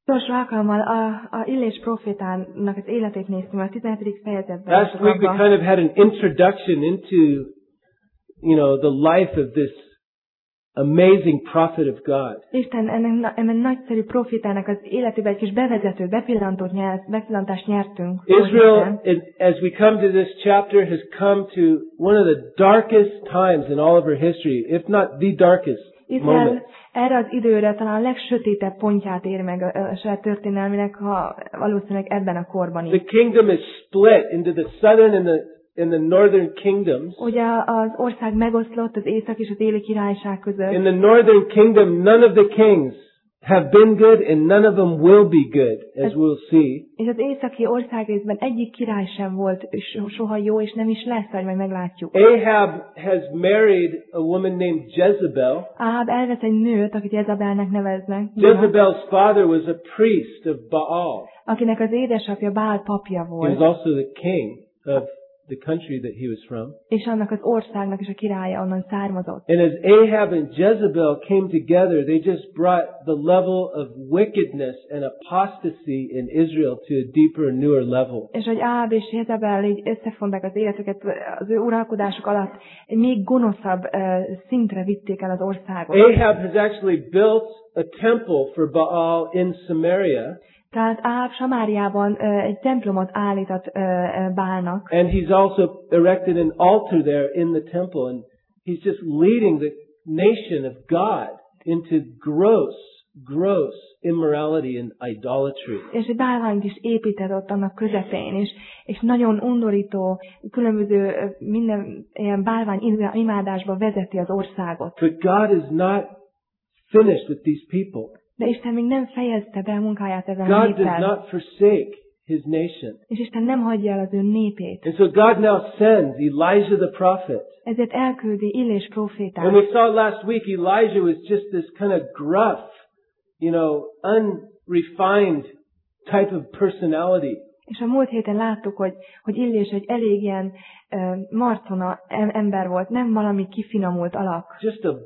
Utolsó alkalommal a Illés profétának az életét néztünk a 17. fejezetben. Last week we kind of had an introduction into, the life of this amazing prophet of God. Isten ennek nagyszerű profétának az életébe egy kis bevezető, bepillantást nyertünk. Israel, as we come to this chapter, has come to one of the darkest times in all of her history, if not the darkest moment. Erre az időre talán a legsötétebb pontját ér meg a saját történelmének, ha valószínűleg ebben a korban is. The kingdom is split into the southern and the northern kingdoms. Ugye az ország megoszlott az észak és a déli királyság között. In the northern kingdom, none of the kings have been good and none of them will be good, as we'll see. És az északi országrészben egyik király sem volt soha jó, és nem is lesz, ahogy majd meglátjuk. Ahab has married a woman named Jezebel. Ahab elvesz egy nőt, akit Jezebelnek neveznek. Jezebel's father was a priest of Baal. Akinek az édesapja Baal papja volt. He was also the king of the country that he was from. És annak az országnak is a királya onnan származott. And as Ahab and Jezebel came together, they just brought the level of wickedness and apostasy in Israel to a deeper, newer level. És hogy Ahab és Jezebel így összefonták az életüket, az ő uralkodásuk alatt egy még gonoszabb szintre vitték el az országot. Ahab has actually built a temple for Baal in Samaria. Tehát Ahab Samáriában egy templomot állított Bálnak. And he's also erected an altar there in the temple, and he's just leading the nation of God into gross immorality and idolatry. És egy bálványt is épített ott annak közepén, és nagyon undorító, különböző minden ilyen bálvány imádásba vezeti az országot. But God is not finished with these people. De Isten még nem fejezte be a munkáját ezen a God does néppel. not forsake His nation. És Isten nem hagyja el az ő népét. And so God now sends Elijah the prophet. Ezért elküldi Illés prófétát. And we saw last week Elijah was just this kind of gruff, unrefined type of personality. És a múlt héten láttuk, hogy Illés egy elég ilyen marcona ember volt, nem valami kifinomult alak. Just a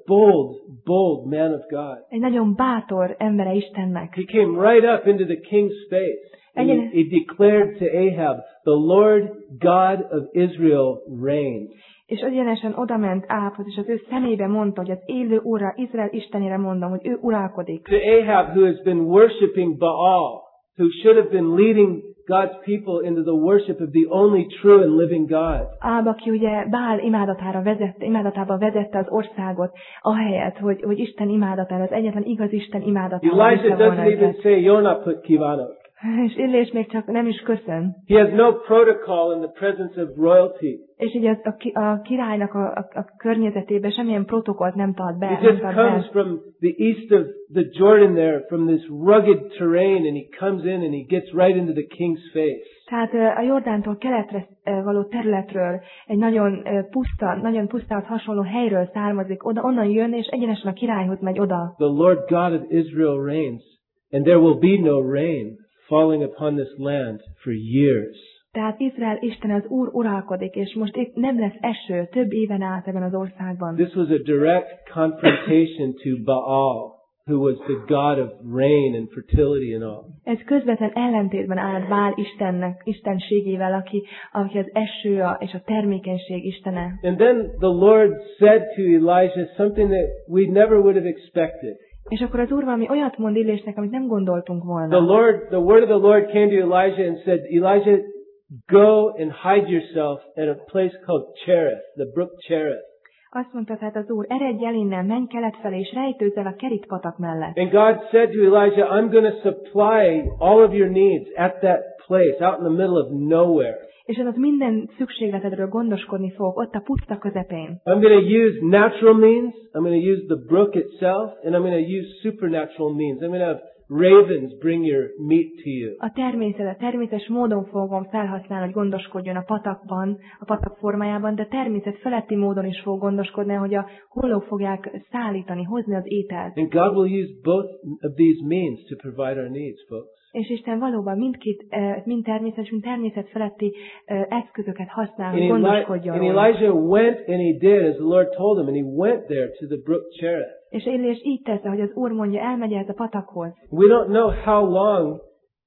bold man of God. Egy nagyon bátor embere Istennek. He came right up into the king's face. And he declared to Ahab, the Lord God of Israel reigns. És egyenesen odament Áhabhoz, és az ő szemébe mondta, hogy az élő Urra, Izrael Istenére mondom, hogy ő uralkodik. To Ahab, who has been worshiping Baal, who should have been leading God's people into the worship of the only true and living God. Áhab, aki ugye Bál imádatába vezette az országot, ahelyett, hogy Isten imádatára, az egyetlen igaz Isten imádatára. Elijah doesn't even say, Jona put kívánok. És Illés még csak nem is köszön. He has no protocol in the presence of royalty. És így a királynak a környezetében semmilyen protokollt nem tart be. He just comes from the east of the Jordan there, from this rugged terrain, and he comes in and he gets right into the king's face. Tehát a Jordántól keletre való területről, egy nagyon pusztához hasonló helyről származik, onnan jön, és egyenesen a királyhoz megy oda. The Lord God of Israel reigns, and there will be no rain falling upon this land for years. Tehát Izrael Isten az Úr uralkodik, és most itt nem lesz eső több éven át ebben az országban. This was a direct confrontation to Baal, who was the god of rain and fertility and all. Ez közvetlen ellentétben állt Bál istenségével, aki az eső és a termékenység istene. And then the Lord said to Elijah something that we never would have expected. És akkor az Úr valami olyat mond Illésnek, amit nem gondoltunk volna. The word of the Lord came to Elijah and said, Elijah, go and hide yourself at a place called Cherith, the brook Cherith. Azt mondta tehát az Úr, eredj el innen, menj kelet felé, és rejtőzz el a Kerit patak mellett. And God said to Elijah, I'm going to supply all of your needs at that place, out in the middle of nowhere. És én ott minden szükségletedről gondoskodni fogok, ott a puszta közepén. I'm going to use natural means, I'm going to use the brook itself, and I'm going to use supernatural means. I'm going to have ravens bring your meat to you. A természetes módon fogom felhasználni, hogy gondoskodjon a patakban, a patak formájában, de természet feletti módon is fog gondoskodni, hogy a hollók fogják szállítani, hozni az ételt. And God will use both of these means to provide our needs, folks. És Isten valóban mind természet feletti eszközöket használ, hogy gondoskodjon. And Elijah went and he did as the Lord told him, and he went there to the brook Cherith. És Illés így tette, hogy az Úr mondja, elmegy ez a patakhoz. We don't know how long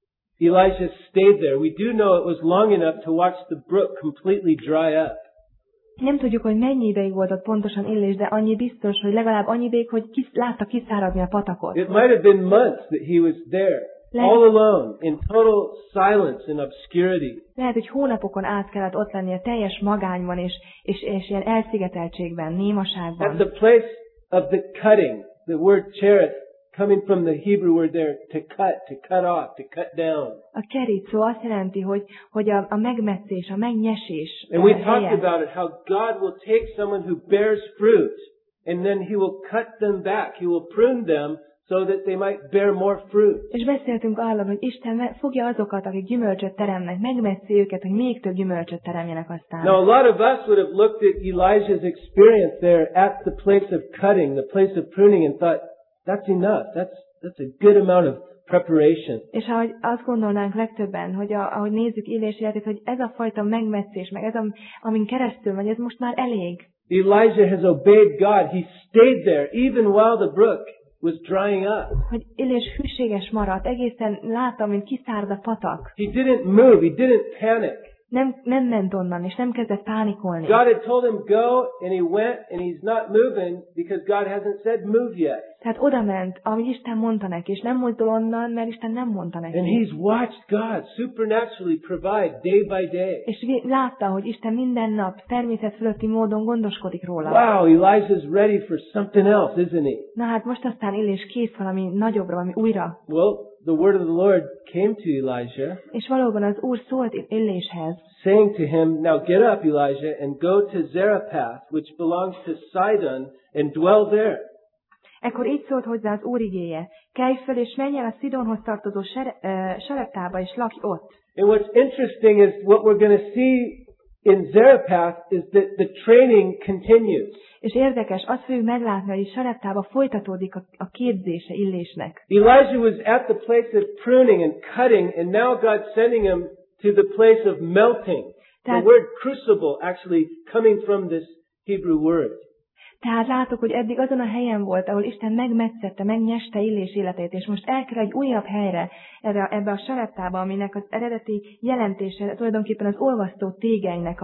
Elijah stayed there. We do know it was long enough to watch the brook completely dry up. Nem tudjuk, hogy mennyi ideig volt ott pontosan Illés, de annyi biztos, hogy legalább annyi ideig, hogy látta kiszáradni a patakot. It might have been months that he was there, all alone, in total silence and obscurity. Lehet, hogy hónapokon át kellett ott lennie teljes magányban és ilyen elszigeteltségben, némaságban. At the place of the cutting, the word cherith, coming from the Hebrew word there, to cut off, to cut down. A kerit szó azt jelenti, hogy a megmetszés, a megnyesés. And we talked about it, how God will take someone who bears fruit, and then He will cut them back. He will prune them so that they might bear more fruit. És beszéltünk arról, hogy Isten fogja azokat, akik gyümölcsöt teremnek, megmetszi őket, hogy még több gyümölcsöt teremjenek aztán. Now a lot of us would have looked at Elijah's experience there at the place of cutting, the place of pruning, and thought, that's enough. That's a good amount of preparation. És ahogy azt gondolnánk legtöbben, hogy ahogy nézzük Illés életét, hogy ez a fajta megmetszés, meg ez, amin keresztül megy, ez most már elég. Elijah has obeyed God. He stayed there even while the brook was drying up. Hogy Illés hűséges maradt, egészen látta, mint kiszárad a patak. He didn't move. He didn't panic. Nem ment onnan, és nem kezdett pánikolni. God had told him go, and he went, and he's not moving because God hasn't said move yet. Tehát oda ment, amit Isten mondta neki, és nem mozdul onnan, mert Isten nem mondta neki. And he's watched God supernaturally provide day by day. És látta, hogy Isten minden nap természet fölötti módon gondoskodik róla. Wow, Elijah's ready for something else, isn't he? Na hát most aztán Illés kész valami nagyobbra, valami újra. Well, the word of the Lord came to Elijah, és valóban az Úr szólt Illéshez, saying to him, now get up, Elijah, and go to Zarephath, which belongs to Sidon, and dwell there. Ekkor így szólt hozzá az Úr igéje, kelj föl és menj el a Szidonhoz tartozó Sareptába, és lakj ott. And what's interesting is what we're going to see in Zarephath is that the training continues. És érdekes, azt fogjuk meglátni, hogy Sareptába folytatódik a képzése Illésnek. Elijah was at the place of pruning and cutting, and now God's sending him to the place of melting. The word crucible actually coming from this Hebrew word. Tehát láttuk, hogy eddig azon a helyen volt, ahol Isten megmetszette, megnyeste Illés életét, és most elkerül egy újabb helyre, ebbe a Sareptába, aminek az eredeti jelentése tulajdonképpen az olvasztó tégelynek,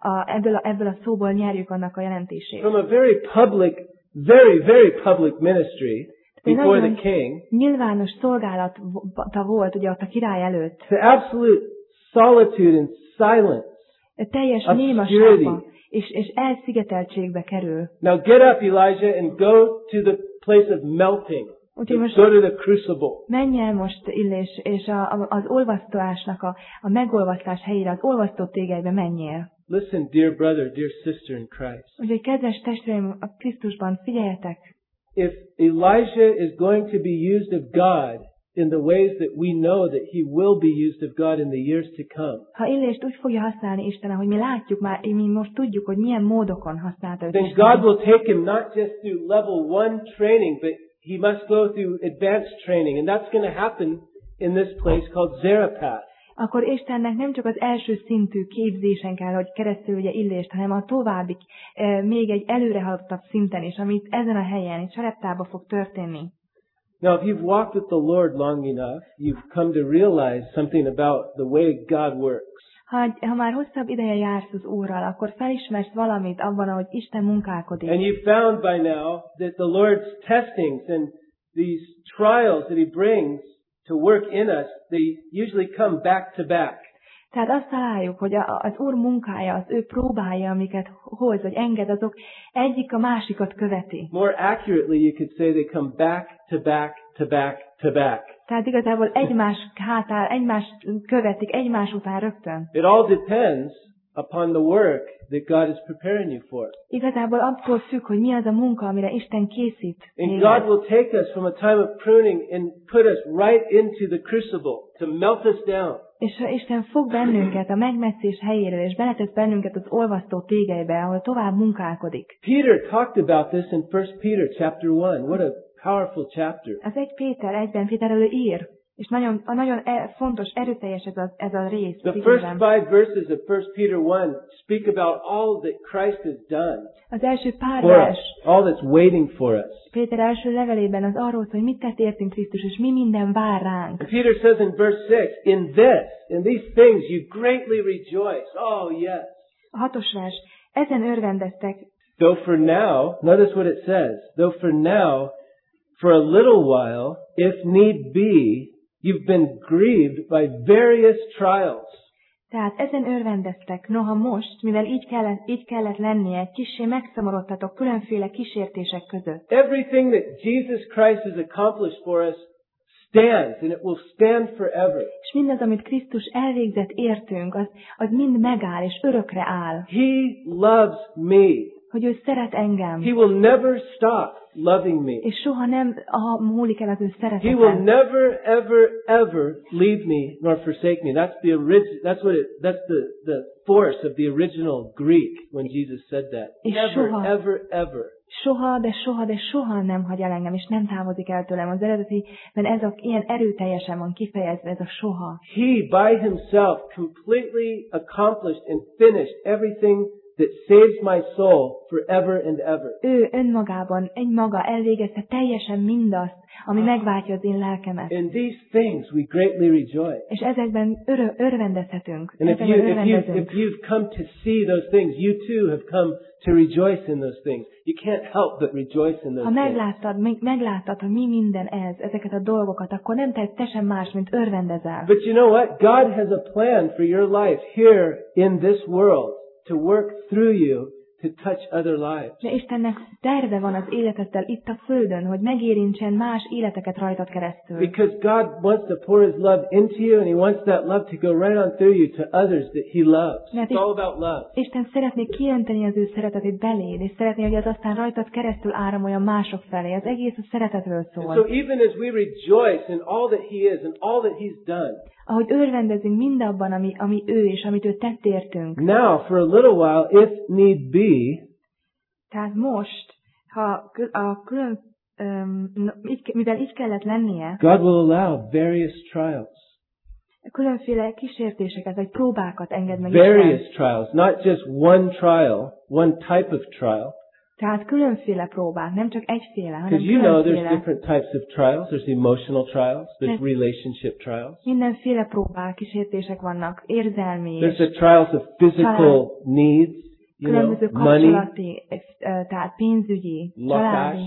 ebből a szóból nyerjük annak a jelentését. From a very public ministry before the king, nyilvános szolgálata volt ugye ott a király előtt. To absolute solitude and silence. Teljes némaságba és elszigeteltségbe kerül. Now get up, Elijah, and go to the place of melting. Go to the crucible. Menj el most, Illés, és az olvasztásnak a megolvasztás helyére, az olvasztó tégelybe menjél. Listen, dear brother, dear sister in Christ. Úgyhogy kedves testvéreim a Krisztusban, figyeljetek! If Elijah is going to be used of God in the ways that we know that he will be used of God in the years to come, ha Illést úgy fogja használni Isten, ahogy mi látjuk már, mi most tudjuk, hogy milyen módokon használta őt then Isten, God will take him not just through level 1 training, but he must go through advanced training, and that's going to happen in this place called Zarephath. Akkor Istennek nem csak az első szintű képzésen kell, hogy keresztül ugye Illést, hanem a további, még egy előrehaladottabb szinten is, amit ezen a helyen, itt Sareptában fog történni. Now, if you've walked with the Lord long enough, you've come to realize something about the way God works. Ha már hosszabb ideje jársz az Úrral, akkor felismersz valamit abban, ahogy Isten munkálkodik. And you've found by now that the Lord's testings and these trials that He brings to work in us, they usually come back to back. Tehát azt találjuk, hogy az Úr munkája, az ő próbája, amiket hoz, vagy enged, azok egyik a másikat követi. More accurately, you could say they come back to back to back to back. Tehát igazából egymást követik, egymás után rögtön. It all depends upon the work that God is preparing you for. Igazából attól függ, hogy mi az a munka, amire Isten készít. And God will take us from a time of pruning and put us right into the crucible to melt us down. És Isten fog bennünket a megmetszés helyéről, és beletesz bennünket az olvasztó tégelybe, ahol tovább munkálkodik. Peter talked about this in 1 Peter chapter 1. What a powerful chapter. Az 1 Péter 1-ben Péter elő ír. És nagyon fontos, erőteljes ez a rész. The first 5 verses of 1 Peter 1 speak about all that Christ has done Az első pár for us, vers all that's waiting for us. Péter első levelében az arról szól, hogy mit tett értünk Krisztus, és mi minden vár ránk. And Peter says in verse 6, in these things you greatly rejoice. Oh, yes. A 6. vers. Ezen örvendeztek. Though for now, notice what it says, though for now, for a little while, if need be, you've been grieved by various trials. Tehát ezen örvendeztek, noha most, mivel így kellett lennie, kissé megszomorodtatok különféle kísértések között. Everything that Jesus Christ has accomplished for us stands, and it will stand forever. És mindaz, amit Krisztus elvégzett értünk, az mind megáll, és örökre áll. He loves me. Hogy ő szeret engem. He will never stop loving me. És soha nem múlik el az ő szeretete. He will never, ever, ever leave me nor forsake me. That's the force of the original Greek when Jesus said that. Never, ever, ever. Soha nem hagy el engem, és nem távozik el tőlem. Az eredetiben ilyen erőteljesen van kifejezve, ez a soha. He by himself completely accomplished and finished everything that saves my soul forever and ever. Ő önmagában, egymaga elvégezte teljesen mindazt, ami megváltja az én lelkemet. In these things we greatly rejoice. És ezekben örvendezhetünk. And if you've come to see those things, you too have come to rejoice in those things. You can't help but rejoice in those things. Megláttad, hogy mi minden ezeket a dolgokat, akkor nem tehetsz te sem más, mint örvendezel. But you know what? God has a plan for your life here in this world to work through you to touch other lives. De Istennek terve van az életeddel itt a földön, hogy megérintsen más életeket rajtad keresztül. Because God wants to pour His love into you, and He wants that love to go right on through you to others that He loves. It's all about love. Isten szeretné kiönteni az ő szeretetét beléd, és szeretné, hogy az aztán rajtad keresztül áramoljon mások felé. Az egész a szeretetről szól. And so even as we rejoice in all that He is and all that He's done, ahogy örvendezünk mindabban, ami ő és amit ő tett értünk. Now, for a little while, if need be, tehát most, mivel így kellett lennie, God will allow various trials. Különféle kísértéseket vagy próbákat enged meg various Isten. Trials, not just one trial, one type of trial. Tehát különféle próbák, nem csak egyféle, hanem Because you know there's különféle. different types of trials. There's emotional trials. There's relationship trials. Mindenféle próbák, kísértések vannak, érzelmi, There's the trials of physical needs, különböző money, kapcsolati, tehát pénzügyi, családi,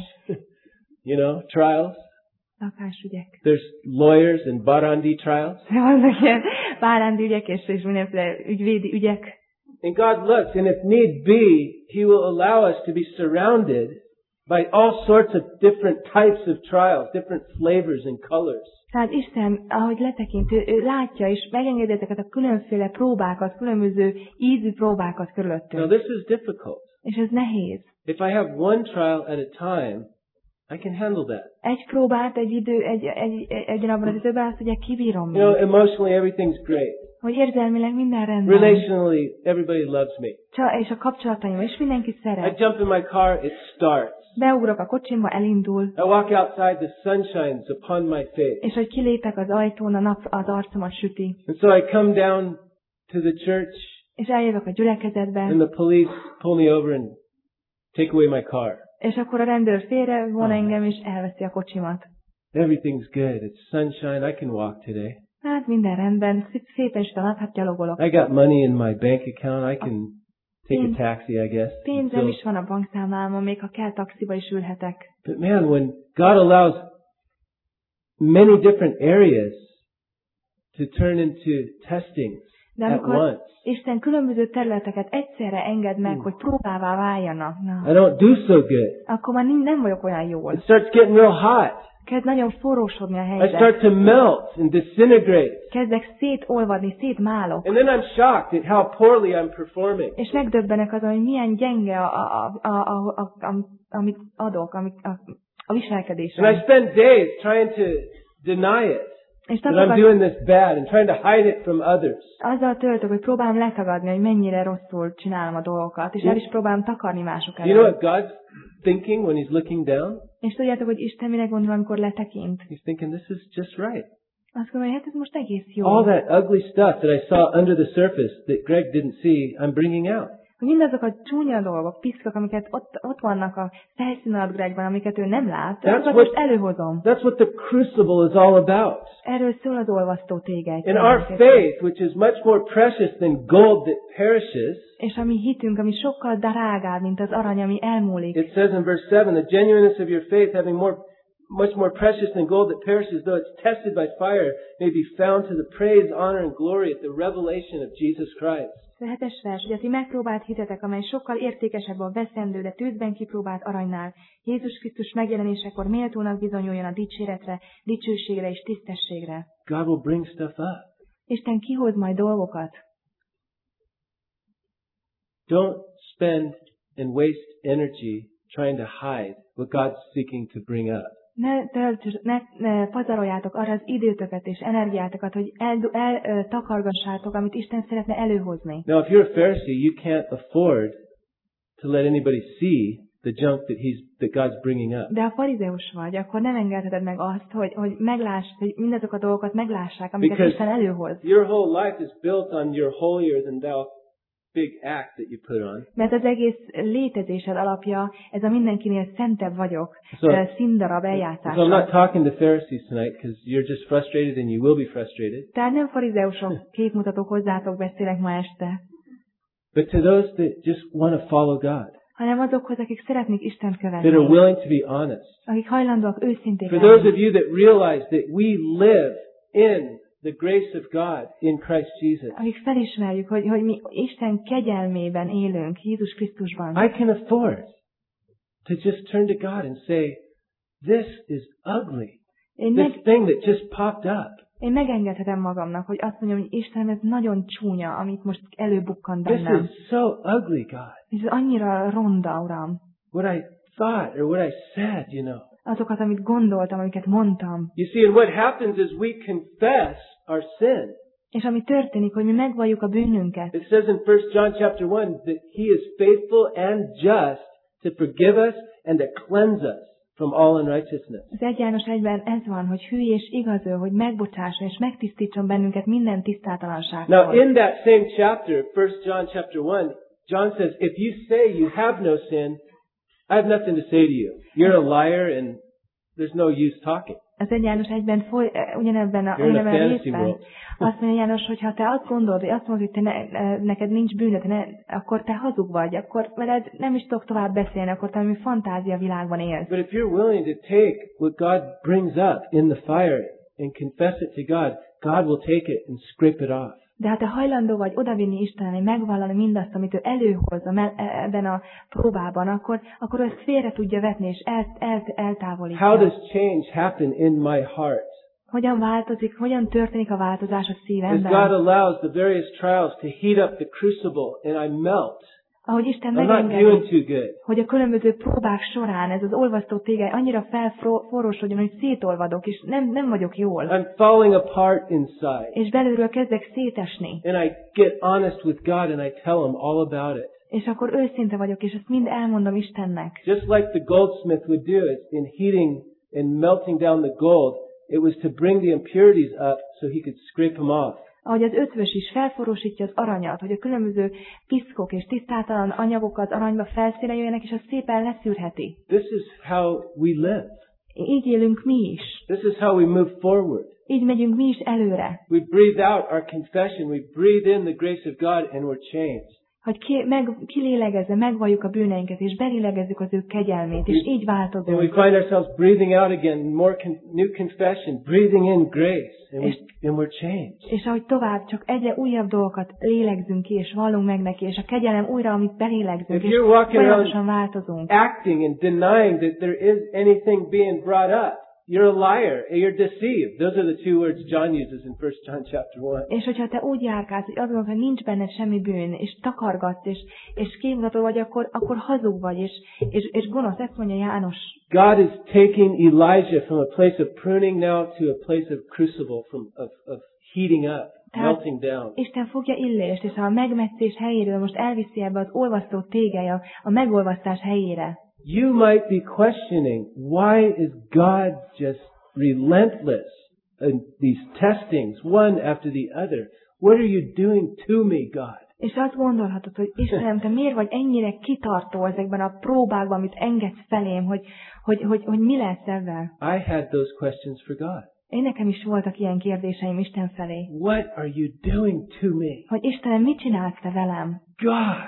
trials. lakásügyek. There's lawyers and barandi trials. Vannak ilyen bárándi ügyek és mindenféle ügyvédi ügyek. And God looks, and if need be, He will allow us to be surrounded by all sorts of different types of trials, different flavors and colors. Tehát Isten, ahogy letekint, ő látja és megengedi ezeket a különféle próbákat, különböző ízű próbákat körülöttünk. Now this is difficult. És ez nehéz. If I have one trial at a time, I can handle that. Egy próbát, egy abban az időben, azt ugye kibírom. Emotionally everything's great. Hogy érzelmileg minden rendben. Relationally, everybody loves me. És a kapcsolataim, és mindenki szeret. I jump in my car, it starts. Beugrok a kocsimba, elindul. I walk outside, the sun shines upon my face. És hogy kilépek az ajtón, a nap az arcomat süti. And so I come down to the church. És eljövök a gyülekezetbe. And the police pull me over and take away my car. És akkor a rendőr félre von engem, és elveszi a kocsimat. Everything's good. It's sunshine. I can walk today. Hát minden rendben, szépen süt a nap, hát gyalogolok. I got money in my bank account. I can take a taxi, I guess. Pénzem is van a bankszámlámon, még ha kell taxiba is ülhetek. But man, when God allows many different areas to turn into testings at once. Isten különböző területeket egyszerre enged meg, hogy próbává váljanak. I don't do so good. Akkor már nem vagyok olyan jól. It starts getting real hot. Kezd nagyon forrósodni a I helyzet. start to melt and disintegrate. Kezdek szétolvadni, szétmálok. And then I'm shocked at how poorly I'm performing. És megdöbbenek azon, hogy milyen gyenge amit adok, a viselkedésem. And I spend days trying to deny it. That I'm doing this bad and trying to hide it from others. Azzal töltök, hogy próbálom letagadni, hogy mennyire rosszul csinálom a dolgokat, és el is próbálom takarni mások elől. You know what God's thinking when He's looking down? És tudjátok, hogy Isten mire gondol, amikor letekint? He's thinking, this is just right. Azt gondolja, hát ez most egész jó. All that ugly stuff that I saw under the surface that Greg didn't see, I'm bringing out. Hogy mindazok a csúnya dolgok, piszkok, amiket ott vannak a felszín alatt Gregben, amiket ő nem lát, azokat most előhozom. That's what the crucible is all about. Erről szól az olvasztó tégely. And our faith, which is much more precious than gold that perishes, és a mi hitünk, ami sokkal drágább, mint az arany, ami elmúlik. It says in verse 7, the genuineness of your faith having much more precious than gold that perishes, though it's tested by fire, may be found to the praise, honor, and glory at the revelation of Jesus Christ. A 7-es vers, hogy a ti megpróbált hitetek, amely sokkal értékesebb a veszendő, de tűzben kipróbált aranynál, Jézus Krisztus megjelenésekor méltónak bizonyuljon a dicséretre, dicsőségre és tisztességre. God will bring stuff up. Isten kihoz majd dolgokat. Don't spend and waste energy trying to hide what God's seeking to bring up. Ne pazaroljátok arra az időtöket és energiátokat, hogy takargassátok, amit Isten szeretne előhozni. Now, if you're a Pharisee, you can't afford to let anybody see the junk that God's bringing up. De ha farizeus vagy, akkor nem engedheted meg azt, hogy meglássd, hogy mindazok a dolgokat meglássák, amiket Isten előhoz. Your whole life is built on your holier than thou big act that you put on. Mert az egész létezésed alapja, ez a mindenkinél szentebb vagyok, színdarab eljátszása. So I'm not talking to Pharisees tonight because you're just frustrated and you will be frustrated. Tehát nem farizeusok, képmutatók hozzátok beszélek ma este. But to those that just want to follow God. Hanem azokhoz, akik szeretnék Istent követni. That are willing to be honest. Akik hajlandóak őszinték lenni. For those of you that realize that we live in the grace of God in Christ Jesus. Akik felismerjük, hogy mi Isten kegyelmében élünk, Jézus Krisztusban. I can afford to just turn to God and say, this is ugly. This thing that just popped up. Én megengedhetem magamnak, hogy azt mondjam, hogy Istenem, ez nagyon csúnya, amit most előbukkant bennem. This is so ugly, God. Ez annyira ronda, Uram. What I thought or what I said, you know. Azokat, amit gondoltam, amiket mondtam. You see, and what happens is we confess our sin. És ami történik, hogy mi megvalljuk a bűnünket. It says in 1 John chapter 1 that he is faithful and just to forgive us and to cleanse us from all unrighteousness. Az 1 János 1-ben ez van, hogy hű és igaz ő, hogy megbocsásson és megtisztítson bennünket minden tisztátalanságtól. Now in that same chapter, 1 John chapter 1, John says, if you say you have no sin, I have nothing to say to you. You're a liar and there's no use talking. Az 1 János 1-ben ugyanebben a részben azt mondja János, hogy ha te azt gondolod, vagy azt mondod, hogy neked nincs bűnöd, akkor te hazug vagy, akkor veled nem is tudok tovább beszélni, akkor te valami fantázia világban élsz. But if you're willing to take what God brings up in the fire and confess it to God, God will take it and scrape it off. De ha te hajlandó vagy odavinni Istennek, megvallani mindazt, amit ő előhoz ebben a próbában, akkor ezt félre tudja vetni, és eltávolítja. How does change happen in my heart? Hogyan történik a változás a szívemben? As God allows the various trials to heat up the crucible and I melt. Ahogy Isten megengedi, hogy a különböző próbák során ez az olvasztó tégely annyira felforrósodjon, hogy szétolvadok, és nem vagyok jól. I'm falling apart inside. És belülről kezdek szétesni. And I get honest with God and I tell him all about it. És akkor őszinte vagyok, és ezt mind elmondom Istennek. Just like the goldsmith would do it in heating and melting down the gold, it was to bring the impurities up so he could scrape them off. Ahogy az ötvös is felforrósítja az aranyat, hogy a különböző piszkok és tisztátalan anyagok az aranyba felszíre jöjjenek, és azt szépen leszűrheti. This is how we live. Így élünk mi is. This is how we move forward. Így megyünk mi is előre. We breathe out our confession, we breathe in the grace of God, and we're changed. Hogy kilélegezve megvalljuk a bűneinket, és belélegezzük az ő kegyelmét, és így változunk. And we find ourselves breathing out again, more new confession, breathing in grace, and we're changed. És ahogy tovább csak egyre újabb dolgokat lélegzünk ki, és vallunk meg neki, és a kegyelem újra, amit belélegzünk, és folyamatosan változunk. Acting and denying that there is anything being brought up. You're a liar, you're deceived. Those are the two words John uses in 1 John chapter 1. És hogyha te úgy járkálsz, hogy azt gondolod, hogy nincs benned semmi bűn, és takargatsz, és képmutató vagy, akkor hazug vagy, és gonosz. Ezt mondja János. God is taking Elijah from a place of pruning now to a place of crucible, of heating up, melting down. Isten fogja Illést, és a megmetszés helyéről most elviszi ebbe az olvasztó tégely, a megolvasztás helyére. You might be questioning, why is God just relentless these testings, one after the other. What are you doing to me, God? És azt gondolhatod, hogy Istenem, te miért vagy ennyire kitartó ezekben a próbákban, amit engedsz felém, hogy mi lesz ezzel? I had those questions for God. Én nekem is voltak ilyen kérdéseim Isten felé. What are you doing to me? Hogy Istenem, mit csinálsz te velem? God,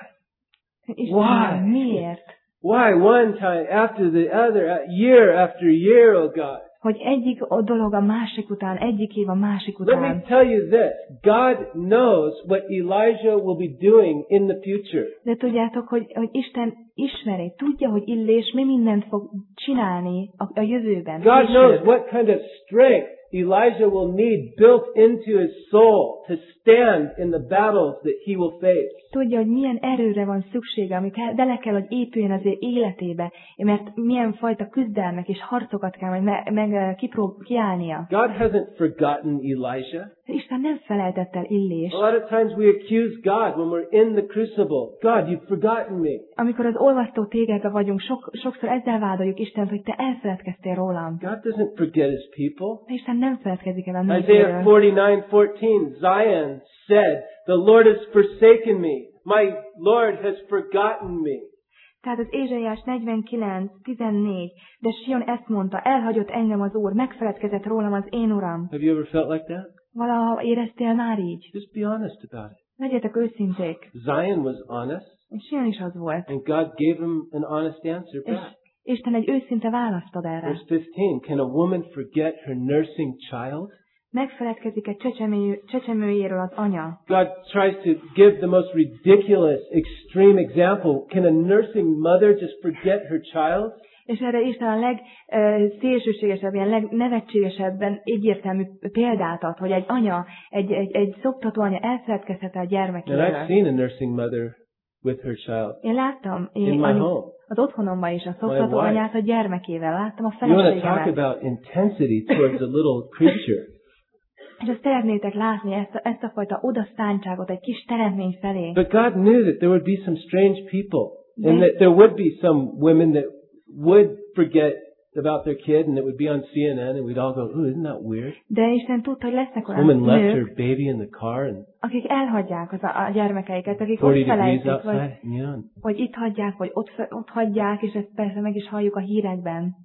Istenem, why? miért? Why one time after the other, year after year, oh God? Hogy egyik dolog a másik után, egyik év a másik Let me után. tell you this. God knows what Elijah will be doing in the future. De tudjátok, hogy Isten ismeri, tudja, hogy Illés mi mindent fog csinálni a jövőben. God később. knows what kind of strength Elijah will need built into his soul to stand in the battles that he will face. Tudja, hogy milyen erőre van szüksége, ami bele kell, hogy épüljön az ő életébe, mert milyen fajta küzdelmek és harcokat kell majd kiállnia. God hasn't forgotten Elijah. Isten nem felejtett el Illést. A lot of times we accuse God when we're in the crucible. God, you've forgotten me. Amikor az olvasztó tégelyben vagyunk, sokszor ezzel vádoljuk Istent, hogy te elfeledkeztél rólam. God doesn't forget his people. De Isten nem feledkezik el a Isaiah népéről. 49:14, Zion said, "The Lord has forsaken me. My Lord has forgotten me." Tehát az Ézsaiás 49:14, de Sion ezt mondta, elhagyott engem az Úr, megfeledkezett rólam az én Uram. Have you ever felt like that? Valaha éreztél már így? Just be honest about it. Legyetek őszinték. Zion was honest, És Sion is az volt. and God gave him an honest answer És back. Isten egy őszinte választ ad erre. Verse 15, can a woman forget her nursing child? Megfeledkezik egy csecsemőjéről az anya. God tries to give the most ridiculous, extreme example. Can a nursing mother just forget her child? És erre Isten a legszélsőségesebb, ilyen legnevetségesebben egyértelmű példát ad, hogy egy anya, egy szoptató anya elfeledkezhet a And I've gyermekéről. seen a nursing mother with her child Én láttam in my home. az otthonomban is a szoptató wife. anyát a gyermekével. Láttam a You want to talk feleségemet. about intensity towards a little creature. És azt szeretnétek látni, ezt a fajta odaszántságot egy kis teremtmény felé. But God knew that there would be some strange people, and that there would be some women that would forget about their kid, and it would be on CNN, and we'd all go, "Ooh, isn't that weird?" De Isten tudta, hogy lesznek This olyan woman left nők, her baby in the car, and akik elhagyják a gyermekeiket, akik 40 ott degrees felejtik, outside. Yeah. vagy itt hagyják, vagy ott hagyják, és ezt persze meg is halljuk a hírekben.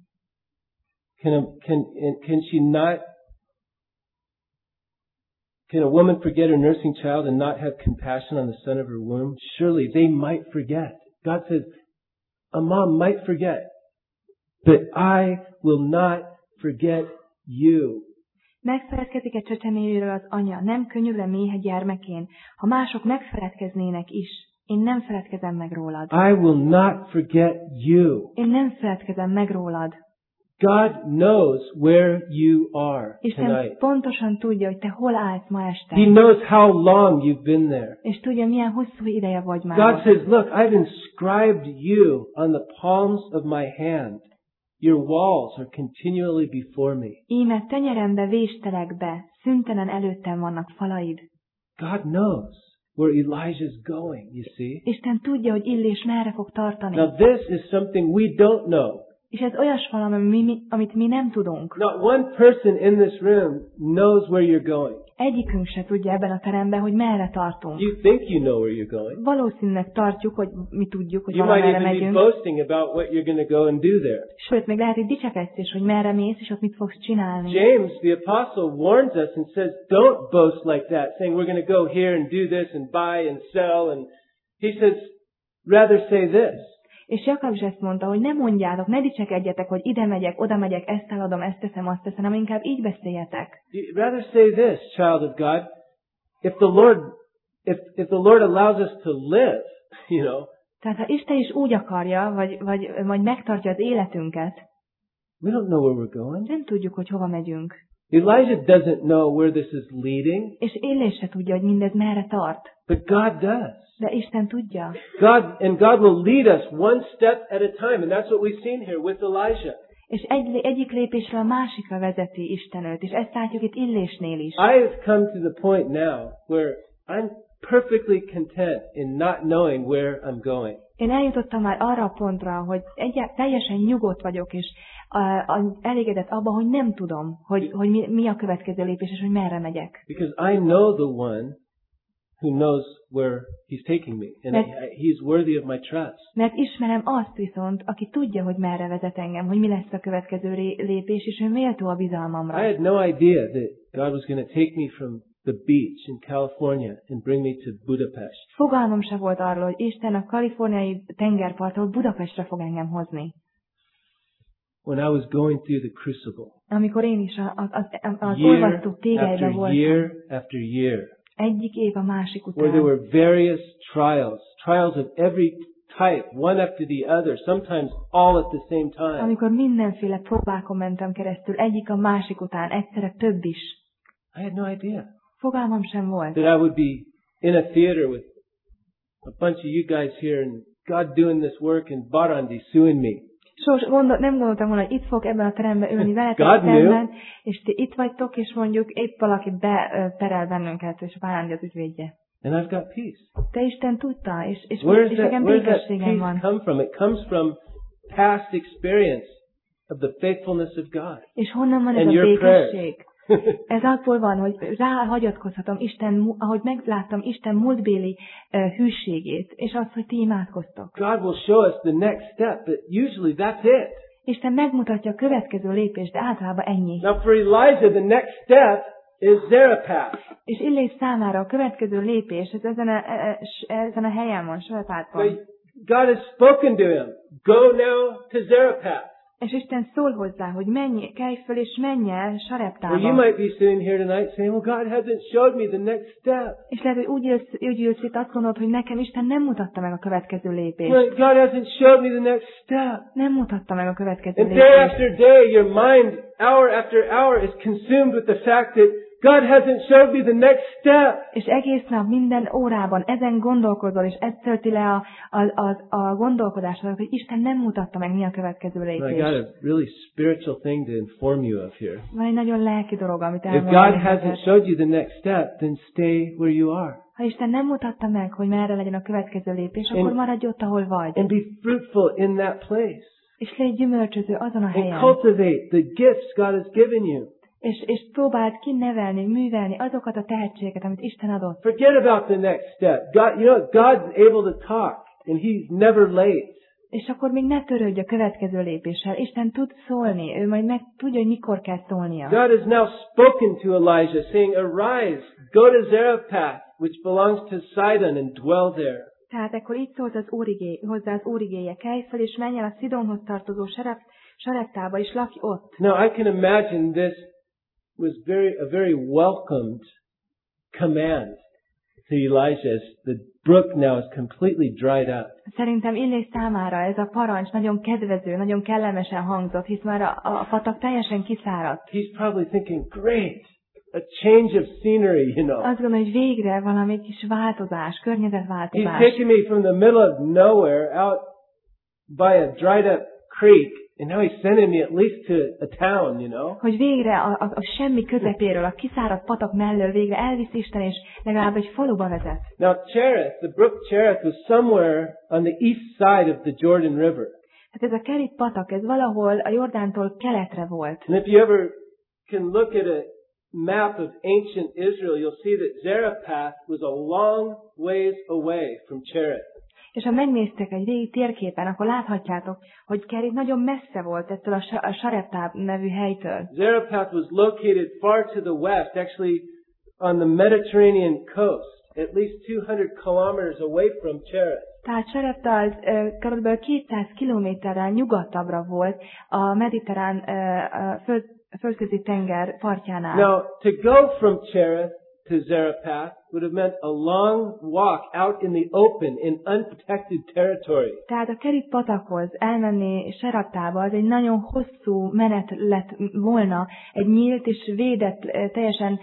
Can a woman forget her nursing child and not have compassion on the son of her womb? Surely they might forget. God says, a mom might forget, but I will not forget you. Megfeledkezik egy csecsemőjéről az anya, nem könyörül méhe gyermekén. Ha mások megfeledkeznének is, én nem feledkezem meg rólad. I will not forget you. Én nem feledkezem meg rólad. God knows where you are Isten tonight. pontosan tudja, hogy te hol állsz ma este. He knows how long you've been there. És tudja, milyen hosszú ideje vagy már. God ott. says, look, I've inscribed you on the palms of my hand. Your walls are continually before me. Íme tenyerembe véstelek be, szüntelen előttem vannak falaid. God knows where Elijah's going, you see. Isten tudja, hogy Illés merre fog tartani. Now this is something we don't know. És ez olyas valami, amit mi nem tudunk. Not one person in this room knows where you're going. Egyikünk se tudja ebben a teremben, hogy merre tartunk. You think you know where you're going. Valószínűleg tartjuk, hogy mi tudjuk, hogy You might valamerre even be megyünk. boasting about what you're going to go and do there. Sőt, még lehet, hogy dicsekedsz is, hogy merre mész, és ott mit fogsz csinálni. James, the apostle, warns us and says, don't boast like that, saying we're going to go here and do this and buy and sell. And he says, rather say this. És Jakab is ezt mondta, hogy ne mondjátok, ne dicsekedjetek, hogy ide megyek, oda megyek, ezt eladom, ezt teszem, azt teszem, hanem inkább így beszéljetek. Rather say this, child of God. If the Lord allows us to live, you know. Tehát ha Isten is úgy akarja, vagy megtartja az életünket, we don't know where we're going. nem tudjuk, hogy hova megyünk. Elijah doesn't know where this is leading. És Illés se tudja, hogy mindez merre tart. But God does. De Isten tudja. God will lead us one step at a time, and that's what we've seen here with Elijah. És egyik lépésről a másikra vezeti Isten őt, és ezt látjuk itt Illésnél is. I've come to the point now where I'm perfectly content in not knowing where I'm going. Én eljutottam már arra a pontra, hogy teljesen nyugodt vagyok, és elégedett abban, hogy nem tudom, hogy mi a következő lépés, és hogy merre megyek. Because I know the one who knows where he's taking me, and he's worthy of my trust. Mert ismerem azt viszont, aki tudja, hogy merre vezet engem, hogy mi lesz a következő lépés, és ő méltó a bizalmamra. I had no idea that God was going to take me from the beach in California and bring me to Budapest. Fogalmam se volt arról, hogy Isten a kaliforniai tengerparttól Budapestre fog engem hozni. When I was going through the crucible. Amikor én is az olvasztó tégelybe voltam. Year after year. Egyik év a másik után. Where there were various trials of every type, one after the other, sometimes all at the same time. Amikor mindenféle próbákon mentem keresztül, egyik a másik után, egyszerre több is. I had no idea. Fogalmam sem volt. That I would be in a theater with a bunch of you guys here and God doing this work and Barandi suing me. Nem gondoltam volna, hogy itt fog ebben a teremben ülni veletek szemben, és ti itt vagytok, és mondjuk épp valaki beperel bennünket, és Barandi az ügyvédje. And I've got peace. Te Isten tudta, és Where nekem does that békességem van. peace come from? It comes from past experience of the faithfulness of God. És honnan van ez a békesség? Ez abból van, hogy ráhagyatkozhatom Isten, ahogy megláttam Isten múltbéli hűségét, és az, hogy ti imádkoztok. God will show us the next step, but usually that's it. Isten megmutatja a következő lépést, de általában ennyi. Now for Elijah, the next step is Zarephath. És Illés számára a következő lépés, ez ezen a helyen van, Sarepátban. God has spoken to him. Go now to Zarephath. És Isten szól hozzá, hogy menj, kelj föl és menj el Sareptába. Well, you might be sitting here tonight saying, well, God hasn't showed me the next step. És lehet, hogy úgy ülsz itt, azt gondolod, hogy nekem Isten nem mutatta meg a következő lépést. Well, God hasn't showed me the next step. Nem mutatta meg a következő And lépést. day after day, your mind, hour after hour, is consumed with the fact that God hasn't showed me the next step. És egész nap, minden órában ezen gondolkozol, és ez tölti le a gondolkodásodat, hogy Isten nem mutatta meg, mi a következő lépés. I got a really spiritual thing to inform you of here. Van egy nagyon lelki dolog, amit If elmondani. God hasn't showed you the next step, then stay where you are. Ha Isten nem mutatta meg, hogy merre legyen a következő lépés, akkor maradj ott, ahol vagy. And be fruitful in that place. És légy gyümölcsöző azon a helyen. And cultivate the gifts God has given you. És próbáld kinevelni, művelni azokat a tehetségeket, amit Isten adott. Forget about the next step. God's able to talk, and He's never late. És akkor még ne törődj a következő lépéssel. Isten tud szólni, ő majd meg tudja, hogy mikor kell szólnia. God has now spoken to Elijah, saying, "Arise, go to Zarephath, which belongs to Sidon, and dwell there." Tehát akkor így szólt hozzá az Úr igéje, kelj fel és menj el a Szidonhoz tartozó Sareptába, és lakj ott. Now I can imagine this was a very welcomed command to Elijah as the brook now is completely dried up. Szerintem Illés számára ez a parancs nagyon kedvező, nagyon kellemesen hangzott, hisz már a patak teljesen kiszáradt. He's probably thinking, great, a change of scenery, Azt gondolom, hogy végre valami kis változás, környezetváltozás. He's taken me from the middle of nowhere out by a dried up creek, and now he's sending me at least to a town, Hogy végre a semmi közepéről, a kiszáradt patak mellől végre elvisz Isten, és legalább egy faluba vezet. Now Cherith, the brook Cherith was somewhere on the east side of the Jordan River. Hát ez a Kerit patak, ez valahol a Jordántól keletre volt. And if you ever can look at a map of ancient Israel, you'll see that Zarephath was a long ways away from Cherith. És ha megnéztek egy régi térképen, akkor láthatjátok, hogy Kerit nagyon messze volt ettől a Sareptá nevű helytől. Zarephath was located far to the west, actually on the Mediterranean coast, at least 200 kilometers away from Cherith. Tehát Sarepta az körülbelül 200 kilométerrel nyugatabbra volt a mediterrán földközi tenger partjánál. Now, to go from Cherith to Zarephath would have meant a long walk out in the open in unprotected territory. Tehát a Kerit patakhoz elmenni Sareptába az egy nagyon hosszú menet lett volna, egy nyílt és védett, teljesen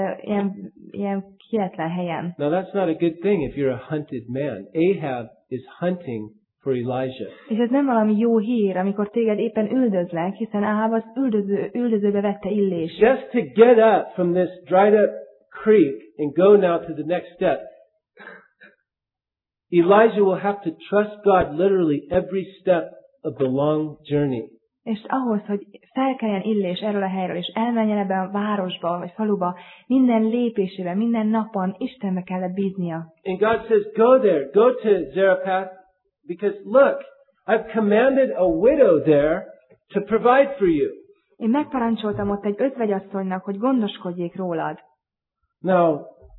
ilyen kietlen helyen. Now that's not a good thing if you're a hunted man. Ahab is hunting for Elijah. És ez nem valami jó hír, amikor téged éppen üldözlek, hiszen Ahab az üldözőbe vette Illést. Just to get up from this dried up creek and go now to the next step. Elijah will have to trust God literally every step of the long journey. És ahhoz, hogy felkeljen Illés erről a helyről, és elmenjen ebbe a városba, vagy faluba, minden lépésében, minden napon Istenbe kellett bíznia. And God says, go there, go to Zarephath, because look, I've commanded a widow there to provide for you. Én megparancsoltam ott egy özvegyasszonynak, hogy gondoskodjék rólad. Now,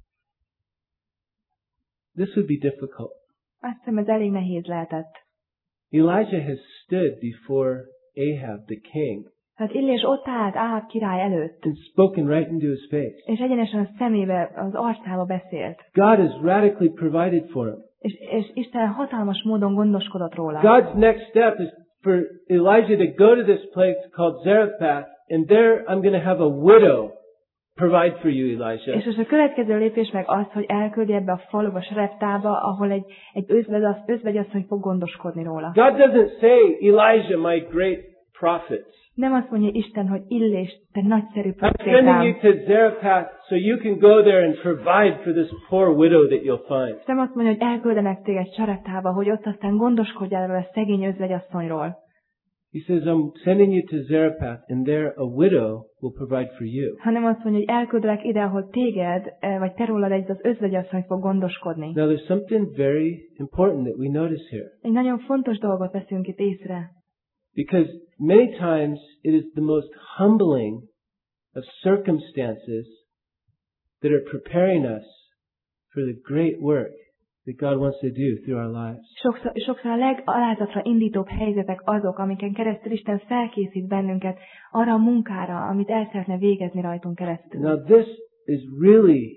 this would be difficult. Azt hiszem, ez elég nehéz lehetett. Elijah has stood before Ahab, the king, Hát Illés ott állt Áháb király előtt, and spoken right into his face. és egyenesen a szemébe, az arcába beszélt. God has radically provided for him. És Isten hatalmas módon gondoskodott róla. God's next step is for Elijah to go to this place called Zarephath, and there I'm going to have a widow provide for you, Elijah. És a következő lépés meg az, hogy elküldi ebbe a faluba, Sareptába, ahol egy özvegyasszony fog gondoskodni róla. God doesn't say, Elijah, my great prophet. Nem azt mondja Isten, hogy Illés, te nagyszerű I'm sending you profétám. to Zarephath so you can go there and provide for this poor widow that you'll find. Nem azt mondja, hogy elküldenek téged Sareptába, hogy ott aztán gondoskodjál erről a szegény özvegyasszonyról. He says, I'm sending you to Zarephath, and there a widow will provide for you. Hanem azt mondja, hogy elküldelek ide, ahol téged, vagy te rólad egy az özvegyasszony fog gondoskodni. Now there's something very important that we notice here. Egy nagyon fontos dolgot veszünk itt észre. Because many times it is the most humbling of circumstances that are preparing us for the great work that God wants to do through our lives. Sokszor a legalázatra indítóbb helyzetek azok, amiken keresztül Isten felkészít bennünket arra a munkára, amit el szeretne végezni rajtunk keresztül. Now this is really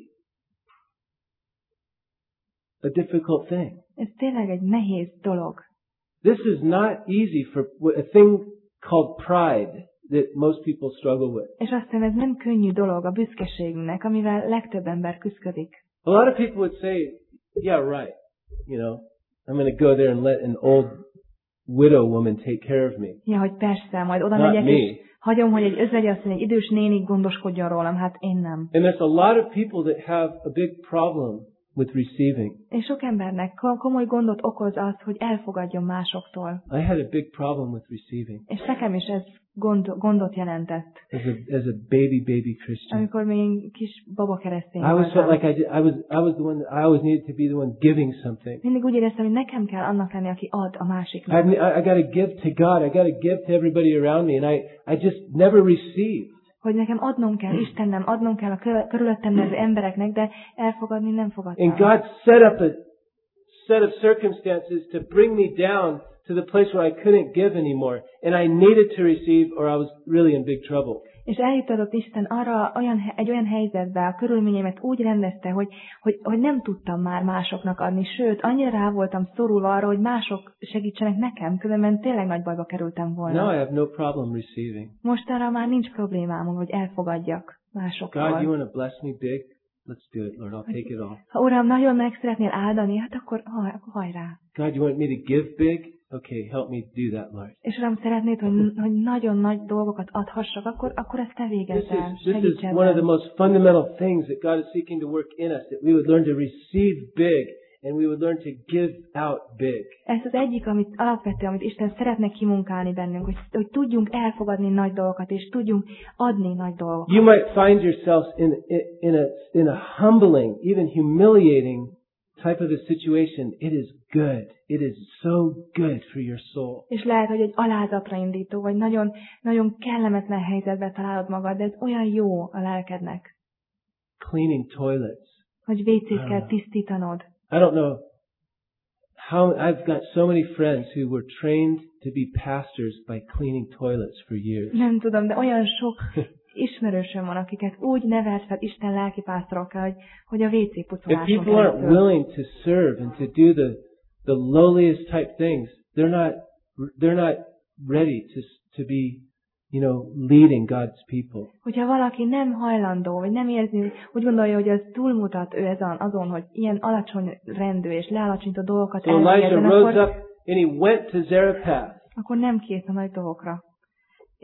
a difficult thing. Ez tényleg egy nehéz dolog. This is not easy for a thing called pride that most people struggle with. És azt hiszem, ez nem könnyű dolog a büszkeségünknek, amivel legtöbb ember küszködik. A lot of people would say, yeah, right. You know, I'm going to go there and let an old widow woman take care of me. Ja, hogy persze, majd oda Not megyek, me. és hagyom, hogy egy özvegyasszony, egy idős néni gondoskodjon rólam, hát én nem. And there's a lot of people that have a big problem with receiving. És sok embernek komoly gondot okoz az, hogy elfogadjon másoktól. I had a big problem with receiving És nekem is ez gondot jelentett. as a baby Christian. Amikor még kis baba keresztény I always felt voltam. like I was the one that I always needed to be the one giving something. Mindig úgy éreztem, hogy nekem kell annak lenni, aki ad a másiknak. I got to give to God. I got to give to everybody around me, and I just never received. Hogy nekem adnom kell Istennem, adnom kell a körülöttem levő embereknek, de elfogadni nem And fogadtam. God set up a set of circumstances to bring me down to the place where I couldn't give anymore, and I needed to receive, or I was really in big trouble. És eljuttatott Isten arra egy olyan helyzetbe, a körülményeimet úgy rendezte, hogy nem tudtam már másoknak adni, sőt, annyira rá voltam szorulva arra, hogy mások segítsenek nekem, különben tényleg nagy bajba kerültem volna. Now I have no problem receiving. Most arra már nincs problémám, hogy elfogadjak másoktól. God, you want to bless me big? Let's do it, Lord. I'll take it all. Ha Uram, nagyon meg szeretnél áldani, hát akkor hajrá. God, you want me to give big? Okay, help me do that, Lord. És Uram, szeretnéd, hogy nagyon nagy dolgokat adhassak, akkor ezt te végezd el, This is segíts one of the ebben. most fundamental things that God is seeking to work in us, that we would learn to receive big and we would learn to give out big. Ez az egyik, amit Isten szeretne kimunkálni bennünk, hogy tudjunk elfogadni nagy dolgokat, és tudjunk adni nagy dolgokat. You might find yourselves in a humbling, even humiliating type of a situation. It is good. It is so good for your soul. És lehet, hogy egy alázatra indító, vagy nagyon, nagyon kellemetlen helyzetben találod magad, de ez olyan jó a lelkednek, Cleaning toilets. hogy WC-t kell tisztítanod. I don't know how I've got so many friends who were trained to be pastors by cleaning toilets for years. Nem tudom, de olyan sok ismerősöm van, akiket úgy nevelt fel Isten lelkipásztorokra, hogy a WC If pucoláson people aren't keresztül. willing to serve and to do the lowliest type things, they're not ready to be, leading God's people. Hogyha valaki nem hajlandó, vagy nem érzi, úgy gondolja, hogy az túlmutat ő azon, hogy ilyen alacsony rendű és lealacsonyító dolgokat So Elijah elvégezzen, rose up and he went to Zarephath. akkor nem kész a nagy dolgokra.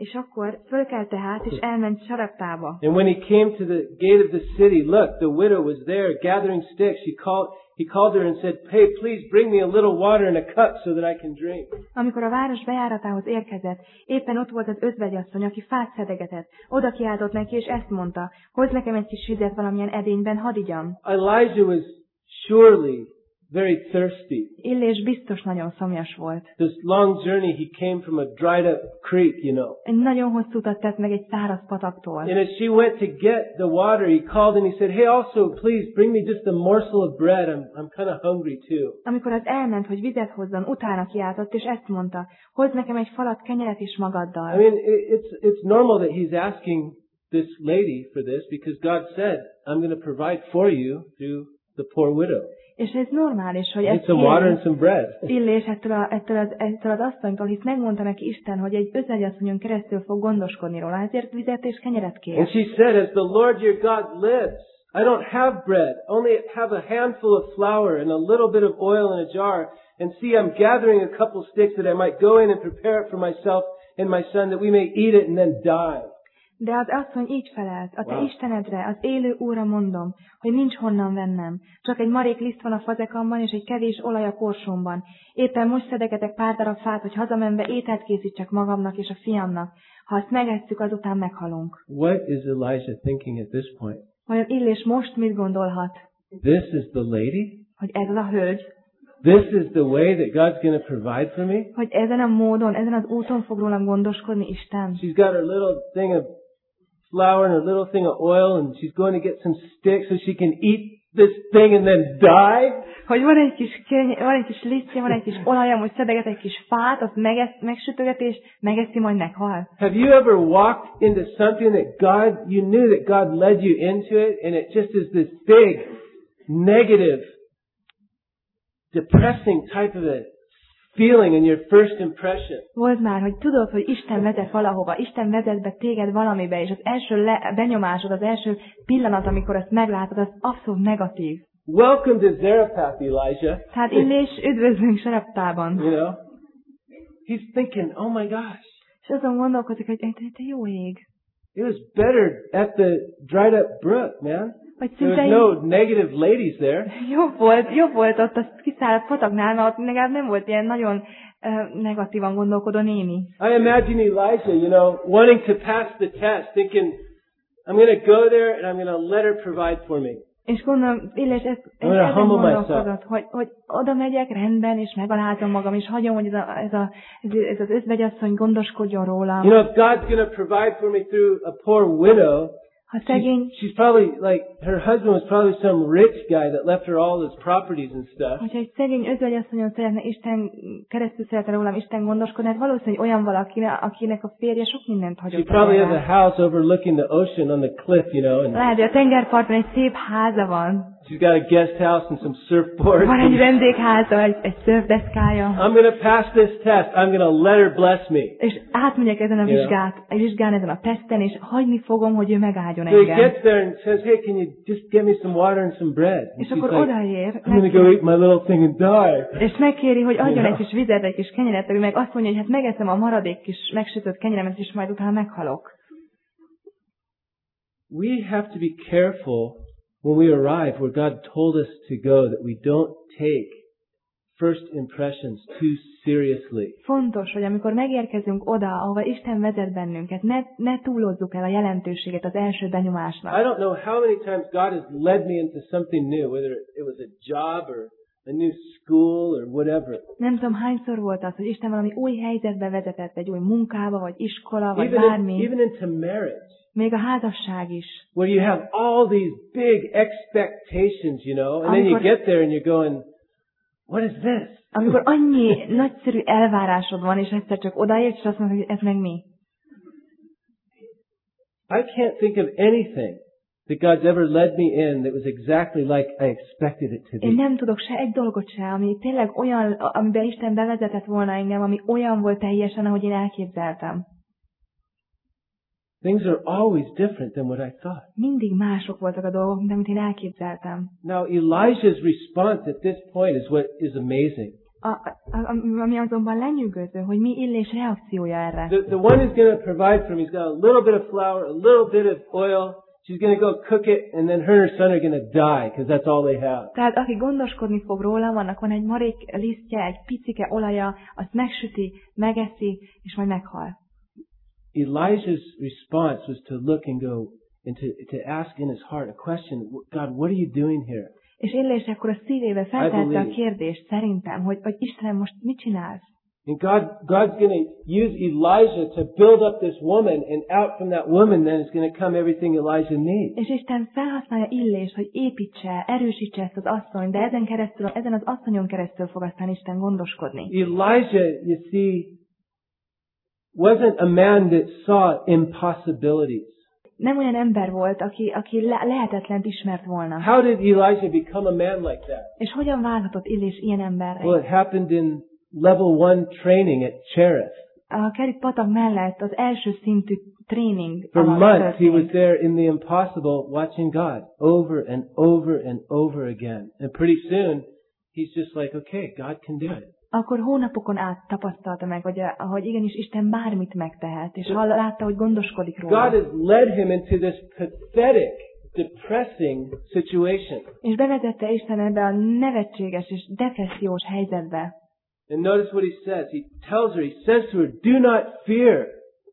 És akkor fölkelt tehát, és elment sareptába. And when he came to the gate of the city, look, the widow was there gathering sticks. He called her and said, "Hey, please bring me a little water in a cup so that I can drink." Amikor a város bejáratához érkezett, éppen ott volt az özvegyasszony, aki fát szedegetett. Oda kiáltott neki, és ezt mondta, hozz nekem egy kis vizet valamilyen edényben, hadd igyam. Elijah was surely very thirsty. Illés biztos nagyon szomjas volt. This long journey, he came from a dried up creek, you know. Egy nagyon hosszú utat tett meg egy száraz pataktól. And as she went to get the water, he called and he said, "Hey, also, please bring me just a morsel of bread. I'm kind of hungry too." Amikor az elment, hogy vizet hozzon, utána kiáltott, és ezt mondta, hozz nekem egy falat kenyeret is magaddal. I mean, it's normal that he's asking this lady for this because God said, "I'm going to provide for you through the poor widow." És ez normális, hogy Need ezt some water and some bread. Illés ettől az asszonytól, hisz megmondta neki Isten, hogy egy özvegyasszonyon keresztül fog gondoskodni róla, ezért vizet és kenyeret kér. And she said, "As the Lord your God lives, I don't have bread, only have a handful of flour and a little bit of oil in a jar. And see, I'm gathering a couple sticks that I might go in and prepare it for myself and my son that we may eat it and then die." De az asszony így felelt, a te Istenedre, az élő Úrra mondom, hogy nincs honnan vennem. Csak egy marék liszt van a fazekamban, és egy kevés olaj a korsómban. Éppen most szedegetek pár darab fát, hogy hazamenve ételt készítsek magamnak és a fiamnak. Ha azt megesszük, azután meghalunk. What is Elijah thinking at this point? Vajon Illés most mit gondolhat? This is the lady? Hogy ez az a hölgy? This is the way that God's going to provide for me? Hogy ezen a módon, ezen az úton fog rólam gondoskodni Isten? She's got her little thing of flour and a little thing of oil, and she's going to get some sticks so she can eat this thing and then die? Hogy van egy kis lisztje, van egy kis olajam, hogy szedeget egy kis fát, azt megsütöget és megeszi, majd meghal. Have you ever walked into something that you knew that God led you into it, and it just is this big, negative, depressing type of a feeling in your first impression? Volt már, hogy tudod, hogy Isten vezet valahova, Isten vezet be téged valamibe, és az első benyomásod, az első pillanat, amikor ezt meglátod, az abszolút negatív. Welcome to Zarephath, Elijah. Tehát Illés, üdvözlünk Sareptában. You know? He's thinking, oh my gosh. És azon gondolkozik, hogy te jó ég. It was better at the dried up brook, man. There was no negative ladies there. Jobb volt ott a kiszáradt pataknál, mert ott legalább nem volt ilyen nagyon negatívan gondolkodó néni. I imagine Elijah, wanting to pass the test, thinking, I'm going to go there and I'm going to let her provide for me. És gondolom, Illés ezen gondolkodott, hogy oda megyek rendben, és megalázom magam, és hagyom, hogy ez az özvegyasszony gondoskodjon rólam. If God's going to provide for me through a poor widow, she's probably like, her husband was probably some rich guy that left her all his properties and stuff. Hogyha egy szegény özvegyasszonyon szeretne Isten, keresztül szeretne rólam Isten gondoskodni, hát valószínűleg olyan valaki, akinek a férje sok mindent hagyott. She probably has a house overlooking the ocean on the cliff, and lehet, hogy a tengerparton egy szép háza van. She's got a guest house and some surfboards. Van egy vendégháza, egy szörfdeszkája. I'm going to pass this test. I'm going to let her bless me. És átmegyek ezen a vizsgán ezen a teszten, és hagyni fogom, hogy ő megáldjon engem. So he gets there and says, "Hey, can you just get me some water and some bread?" És akkor odaér. I'm going to go eat my little thing and die. És megkéri, hogy adjon egy kis vizet, egy kis kenyeret, ő meg azt mondja, hogy hát megeszem a maradék kis megsütött kenyeremet, és majd utána meghalok. We have to be careful when we arrive where God told us to go, that we don't take first impressions too seriously. Fontos, hogy amikor megérkezünk oda, ahova Isten vezet bennünket, ne túlozzuk el a jelentőséget az első benyomásnak. I don't know how many times God has led me into something new, whether it was a job or a new school or whatever. Nem tudom, hányszor volt az, hogy Isten valami új helyzetbe vezetett, egy új munkába, vagy iskola, vagy bármi. Even into marriage. Még a házasság is. Where you have all these big expectations, and then you get there and you're going, what is this? Amikor annyi nagyszerű elvárásod van, és egyszer csak odaérsz, és azt mondod, hogy ez meg mi? I can't think of anything that God's ever led me in that was exactly like I expected it to be. Én nem tudok se egy dolgot se, ami tényleg olyan, amiben Isten bevezetett volna engem, ami olyan volt teljesen, ahogy én elképzeltem. Things are always different than what I thought. Mindig mások voltak a dolgok, mint amit én elképzeltem. Now Elijah's response at this point is what is amazing. Ami azonban lenyűgöző, hogy mi Illés reakciója erre. The one who's going to provide for him, he's got a little bit of flour, a little bit of oil. She's going to go cook it, and then her and her son are going to die, because that's all they have. Tehát aki gondoskodni fog róla, van egy marék lisztje, egy picike olaja, azt megsüti, megeszi, és majd meghal. Elijah's response was to look and go, and to ask in his heart a question, God, what are you doing here? És Illés akkor a szívébe feltette a kérdést szerintem, hogy Istenem, most mit csinálsz? And God's going to use Elijah to build up this woman, and out from that woman then is going to come everything Elijah needs. És Isten felhasználja Illést, hogy építse, erősítse ezt az asszonyt, de ezen az asszonyon keresztül fog aztán Isten gondoskodni. Elijah, you see, wasn't a man that saw impossibilities. Nem olyan ember volt, aki lehetetlent ismert volna. How did Elijah become a man like that? És hogyan válhatott Illés ilyen emberre? Well, it happened in level 1 training at Cherith. A Kerit patak mellett az első szintű tréning For alatt months he was történt. there in the impossible watching God over and over and over again. And pretty soon he's just like, okay, God can do it. Akkor hónapokon át tapasztalta meg, hogy igenis Isten bármit megtehet, és látta, hogy gondoskodik róla. God has led him into this pathetic, depressing situation. És bevezette Isten ebbe a nevetséges és depressziós helyzetbe. And notice what he says. He tells her, he says to her, do not fear.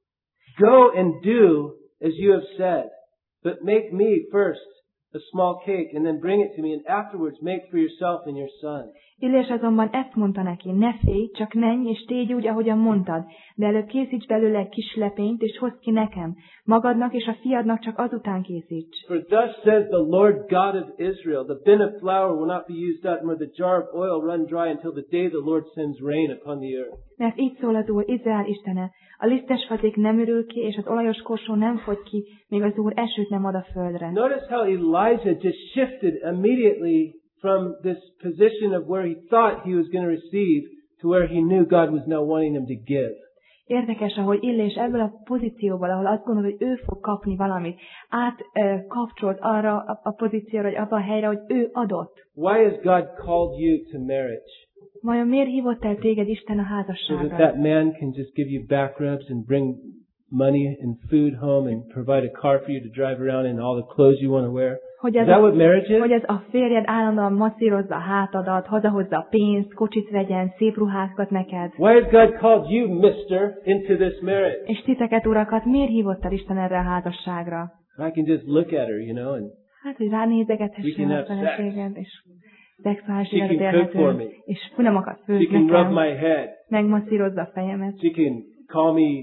Go and do as you have said. But make me first a small cake and then bring it to me, and afterwards make for yourself and your son. Illés azonban ezt mondta neki, ne félj, csak menj és tégy úgy, ahogyan mondtad, de előbb készíts belőle egy kis lepényt, és hozd ki nekem. Magadnak és a fiadnak csak azután készíts. For thus says the Lord God of Israel, the bin of flour will not be used up, nor the jar of oil run dry until the day the Lord sends rain upon the earth. Mert így szól az Úr, Izrael Istene, a lisztes fazék nem ürül ki, és az olajos korsó nem fogy ki, míg az Úr esőt nem ad a földre. Notice how Elijah just shifted immediately from this position of where he thought he was going to receive to where he knew God was now wanting him to give. Érdekes, ahogy Illés ebből a pozícióból, ahol azt gondolod, hogy ő fog kapni valamit, átkapcsolt arra a pozícióra, vagy abba a helyre, hogy ő adott. Why has God called you to marriage? Vajon miért hívott el téged Isten a So that házasságra? that man can just give you back rubs and bring money and food home and provide a car for you to drive around in all the clothes you want to wear? Hogy Is that what marriage hogy is? ez a férjed állandóan masszírozza a hátadat, hazahozza a pénzt, kocsit vegyen, szép ruhákat neked. Why has God called you, mister, into this marriage? És titeket, urakat, miért hívott el Isten erre a házasságra? I can just look at her, and Hát, hogy We ránézegethessen can a have feleséged, és szexuális She can életet cook for élhetően, me. és finomakat she főz can rub nekem, my head. megmasszírozza a fejemet, She can call me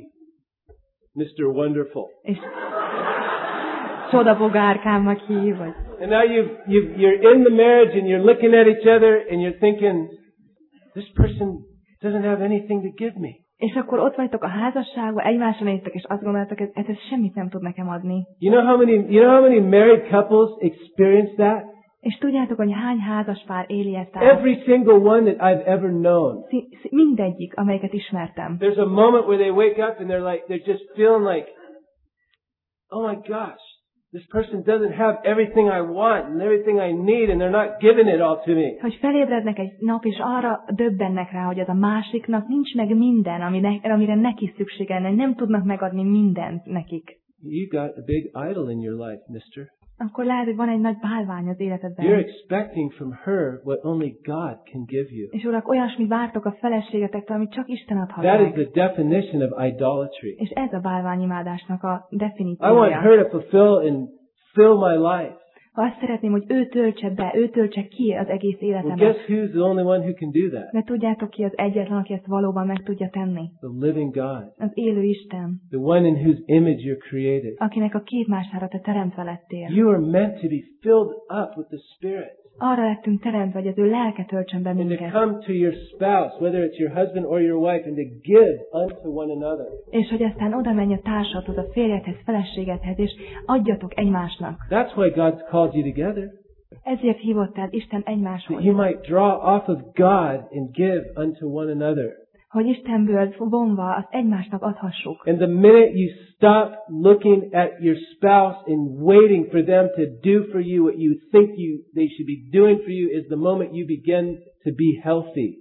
Mr. Wonderful. és csodabogárkámnak hív, vagy And now you're in the marriage and you're looking at each other and you're thinking, this person doesn't have anything to give me. és akkor ott vagytok a házasságban, egymásra néztek, és azt gondoltak, ez semmit nem tud nekem adni. You know how many married couples experience that? És tudjátok, hogy hány házaspár éli ezt át? Every single one that I've ever known. Mindegyik, amelyiket ismertem. There's a moment where they wake up and they're just feeling like, oh my gosh, this person doesn't have everything I want and everything I need and they're not giving it all to me. Hogy felébrednek egy nap, és arra döbbennek rá, hogy az a másiknak nincs meg minden, amire neki szüksége lenne, nem tudnak megadni mindent nekik. You got a big idol in your life, mister. Akkor lehet, hogy van egy nagy bálvány az You're életedben. expecting from her what only God can give you. És urak, olyasmit vártok a feleségetektől, amit csak Isten adhat That is meg. the definition of idolatry. És ez a bálványimádásnak a I want definíciója. her to fulfill and fill my life. Ha azt szeretném, hogy ő töltse be, ő töltse ki az egész Well, életemet. guess who's the only one who can do that? De tudjátok ki az egyetlen, aki ezt valóban meg tudja tenni? The living God. Az élő Isten, The one in whose image you're created. akinek a képmására te teremtve lettél. You are meant to be filled up with the Spirit. Arra lettünk teremtve, hogy az ő lelke töltsön be And to minket. come to your spouse, whether it's your husband or your wife, and to give unto one another. És hogy aztán oda menj a társadhoz, a férjedhez, feleségedhez, és adjatok egymásnak. That's why God's called you together. Ezért hívott el Isten That egymáshoz. you might draw off of God and give unto one another. Hogy Istenből vonva azt egymásnak adhassuk. And the minute you stop looking at your spouse and waiting for them to do for you what you think they should be doing for you is the moment you begin to be healthy.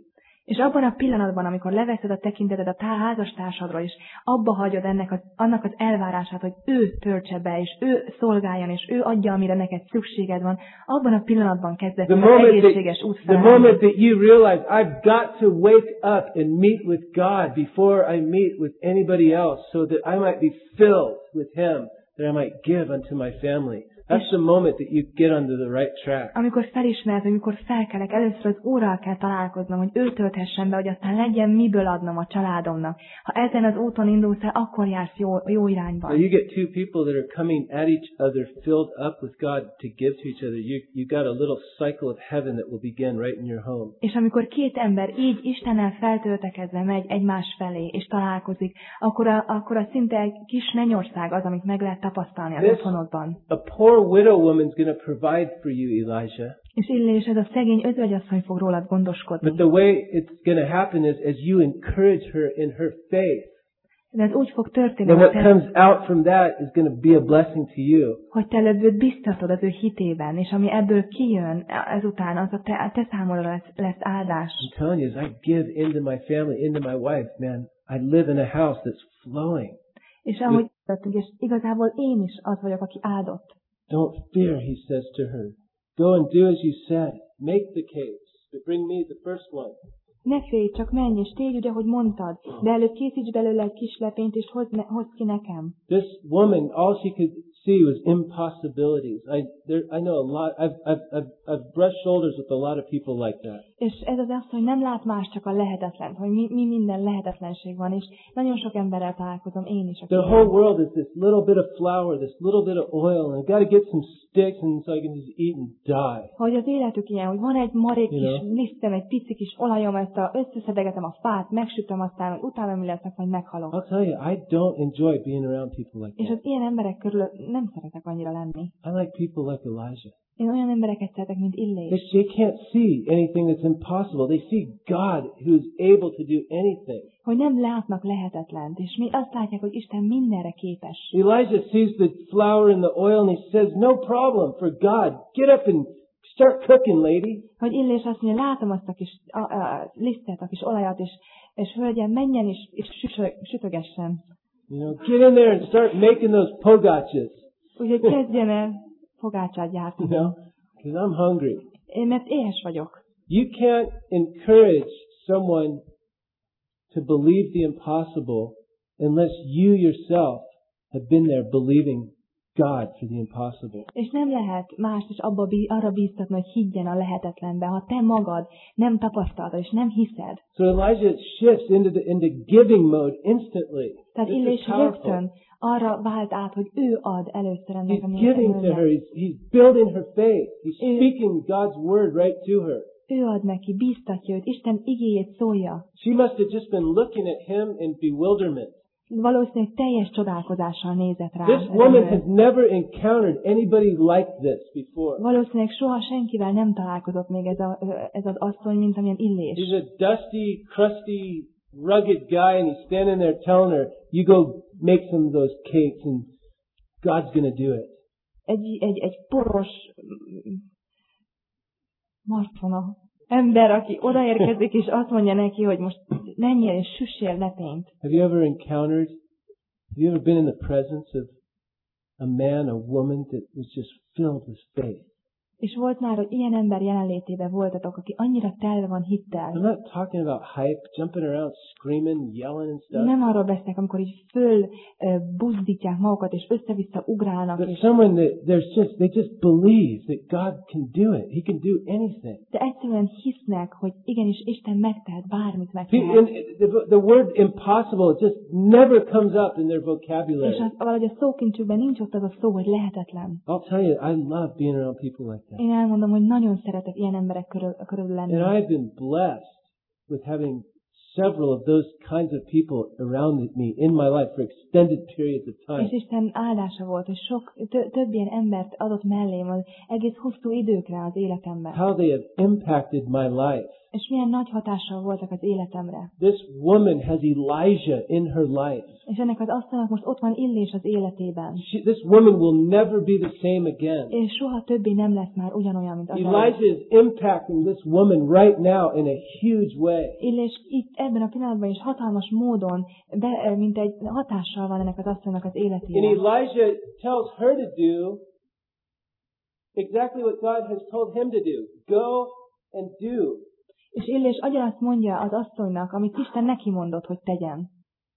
És abban a pillanatban, amikor leveszed a tekinteted a házastársadról, és abba hagyod annak az elvárását, hogy ő töltse be, és ő szolgáljon, és ő adja, amire neked szükséged van, abban a pillanatban kezdesz az egészséges út the moment that you realize I've got to wake up and meet with God before I meet with anybody else, so that I might be filled with Him, that I might give unto my family. That's the moment that you get onto the right track. Amikor felismered, hogy mikor felkelek, először az Úrral kell találkoznom, hogy ő tölthessen be, hogy aztán legyen miből adnom a családomnak. Ha ezen az úton indulsz el, akkor jársz jó irányban. Now you get two people that are coming at each other, filled up with God to give to each other. You got a little cycle of heaven that will begin right in your home. És amikor két ember így Istennel feltöltekezve megy egymás felé, és találkozik, akkor a szinte egy kis mennyország az, amit meg lehet tapasztalni az otthonodban. A poor widow woman's going to provide for you, Elijah. És Illés, ez a szegény özvegyasszony fog rólad gondoskodni. But the way it's going to happen is as you encourage her in her faith. De ez úgy fog történni, Then what comes out from that is going to be a blessing to you. hogy te előbb biztatod az ő hitében, és ami ebből kijön ezután, az a te számodra lesz áldás. I'm telling you, as I give into my family, into my wife, man, I live in a house that's flowing. És ahogy tettünk, és igazából én is az vagyok, aki áldott. Don't fear, he says to her. Go and do as you said. Make the cakes, but bring me the first one. Ne félj, csak menj, és tégy úgy, ahogy mondtad, de előbb készíts belőle egy kis lepényt, és hozd ki nekem. This woman, all she could see was impossibilities. I know a lot. I've brushed shoulders with a lot of people like that. És ez az hogy nem lát más, csak a lehetetlen, hogy mi minden lehetetlenség van, és nagyon sok emberrel találkozom én is. Their whole world is this little bit of flour, this little bit of oil, and I've got to get some sticks, and so I can just eat and die. Hogy az életük ilyen, hogy van egy marék kis lisztem, egy pici kis olajom, ezt összeszedegetem a fát, megsütöm, aztán, hogy utána mi lesznek, majd meghalok. I'll tell you, I don't enjoy being around people like És that. az ilyen emberek körül nem szeretek annyira lenni. I like people like Elijah. Én olyan embereket szeretek, mint Illés. They can't see anything that's impossible. They see God who's able to do anything. Hogy nem látnak lehetetlent, és mi azt látják, hogy Isten mindenre képes. Elijah sees the flour and the oil and he says, no problem for God. Get up and start cooking, lady. Hogy Illés azt mondja, látom azt a kis lisztet, a kis olajat, és hölgyem, menjen és sütögessen. Get in there and start making those pogaches. Úgyhogy kezdjen el fogácsát gyártani. Because I'm hungry. Én mert éhes vagyok. You can't encourage someone to believe the impossible unless you yourself have been there believing God for the impossible. És nem lehet mást is arra bíztatni, hogy higgyen a lehetetlenbe, ha te magad nem tapasztaltad és nem hiszed. So Elijah shifts into giving mode instantly. Tehát Illés rögtön arra vált át, hogy ő ad először ennek a He's giving to her. He's building her faith. He's speaking God's word right to her. Ő ad neki, bíztatja őt, Isten igéjét szólja. She must have just been looking at him in bewilderment. Valószínűleg teljes csodálkozással nézett rá. This woman has never encountered anybody like this before. Valószínűleg soha senkivel nem találkozott még ez az asszony, mint amilyen Illés. He's a dusty, crusty, rugged guy, and he's standing there telling her, you go make some of those cakes, and God's going to do it. Egy poros marcona ember, aki odaérkezik, és azt mondja neki, hogy most menjél és süssél lepényt. Have you ever been in the presence of a man, a woman that was just filled with faith? És volt már, hogy ilyen ember jelenlétében voltatok, aki annyira telve van hittel. I'm not talking about hype, jumping around, screaming, yelling and stuff. Nem arról beszélek, amikor így buzdítják magukat, és össze-vissza ugrálnak. But someone that they just believe that God can do it. He can do anything. De egyszerűen hisznek, hogy igenis Isten megtehet, bármit megtehet. The word impossible just never comes up in their vocabulary. És valahogy a szókincsükben nincs ott az a szó, hogy lehetetlen. I'll tell you, I love being around people like that. Én elmondom, hogy nagyon szeretek ilyen emberek körül lenni. And I've been blessed with having several of those kinds of people around me in my life for extended periods of time. És Isten áldása volt, hogy több ilyen embert adott mellém az egész hosszú időkre az életemben. How they have impacted my life. És milyen nagy hatással voltak az életemre. This woman has Elijah in her life. És ennek az asszonynak most ott van Illés az életében. This woman will never be the same again. És soha többé nem lesz már ugyanolyan, mint az Elijah is impacting this woman right now in a huge way. Illés itt ebben a pillanatban is hatalmas módon, mint egy hatással van ennek az asszonynak az életére. And Elijah tells her to do exactly what God has told him to do. Go and do. És Illés azt mondja az asszonynak, amit Isten neki mondott, hogy tegyen.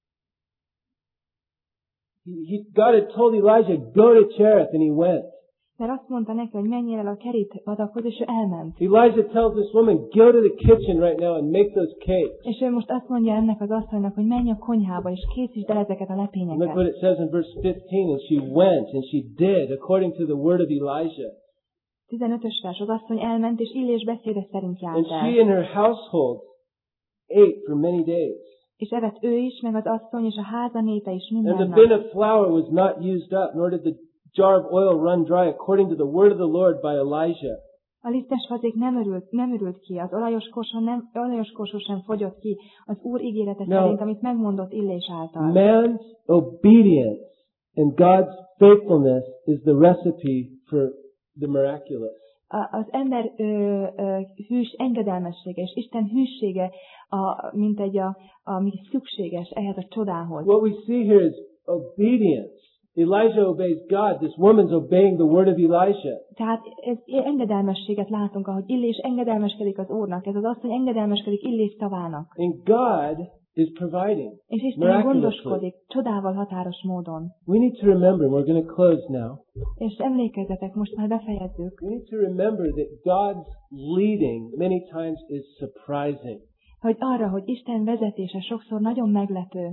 God had told Elijah, go to Cherith, and he went. Mert azt mondta neki, hogy menjél el a Kerit patakhoz, és ő elment. Elijah tells this woman, go to the kitchen right now and make those cakes. És ő most azt mondja ennek az asszonynak, hogy menj a konyhába, és készítsd el ezeket a lepényeket. Look what it says in verse 15, and she went, and she did, according to the word of Elijah. 15-ös vers, az asszony elment, és Illés beszéde szerint And járt el. she and her household ate for many days. És evett ő is, meg az asszony, és a háza népe is And minden the nap. bin of flour was not used up, nor did the jar of oil run dry, according to the word of the Lord by Elijah. A lisztes fazék nem ürült ki, az olajos korsó sem fogyott ki, az Úr ígérete szerint, amit megmondott Illés által. Man's obedience and God's faithfulness is the recipe for the miraculous. Az ember hűs engedelmessége és Isten hűsége, ami szükséges ehhez a csodához. What we see here is obedience. Elijah obeys God. This woman's obeying the word of Elijah. Tehát engedelmességet látunk, ahogy Illés engedelmeskedik az Úrnak, ez az asszony engedelmeskedik Illés szavának. And God is providing. És Isten gondoskodik csodával határos módon. We need to remember, we're going to close now. És emlékezzetek, most már befejezzük. We need to remember that God's leading many times is surprising. Hogy arra, hogy Isten vezetése sokszor nagyon meglepő.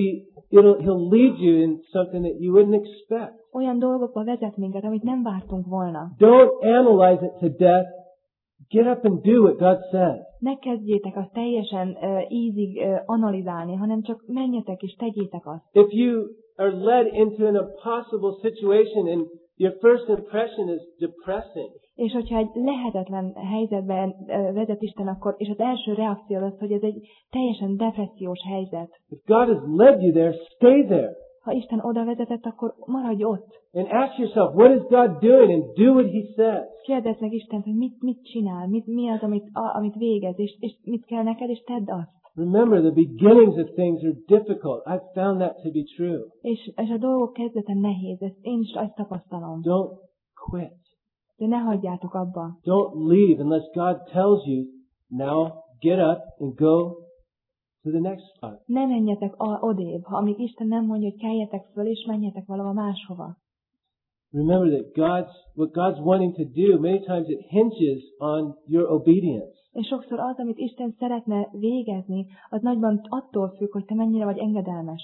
He'll lead you in something that you wouldn't expect. Olyan dolgokba vezet minket, amit nem vártunk volna. Don't analyze it to death. Get up and do what God says. Ne kezdjétek azt teljesen ízig analizálni, hanem csak menjetek és tegyétek azt. If you are led into an impossible situation and your first impression is depressing. És hogyha egy lehetetlen helyzetben vezet Isten, akkor, és az első reakció az, hogy ez egy teljesen depressziós helyzet. If God has led you there, stay there. Ha Isten oda vezetett, akkor maradj ott. And ask yourself, what is God doing, and do what He says. Kérdezd meg Istent, hogy mit csinál, mi az, amit végez, és mit kell neked, és tedd azt. Remember, the beginnings of things are difficult. I've found that to be true. És a dolgok kezdete nehéz, ezt én is azt tapasztalom. Don't quit. De ne hagyjátok abba. Don't leave unless God tells you, now get up and go to the next spot. Ne menjetek odébb, ha amíg Isten nem mondja, hogy keljetek föl, és menjetek valahova máshova. Remember that what God's wanting to do, many times it hinges on your obedience. És sokszor az, amit Isten szeretne végezni, az nagyban attól függ, hogy te mennyire vagy engedelmes.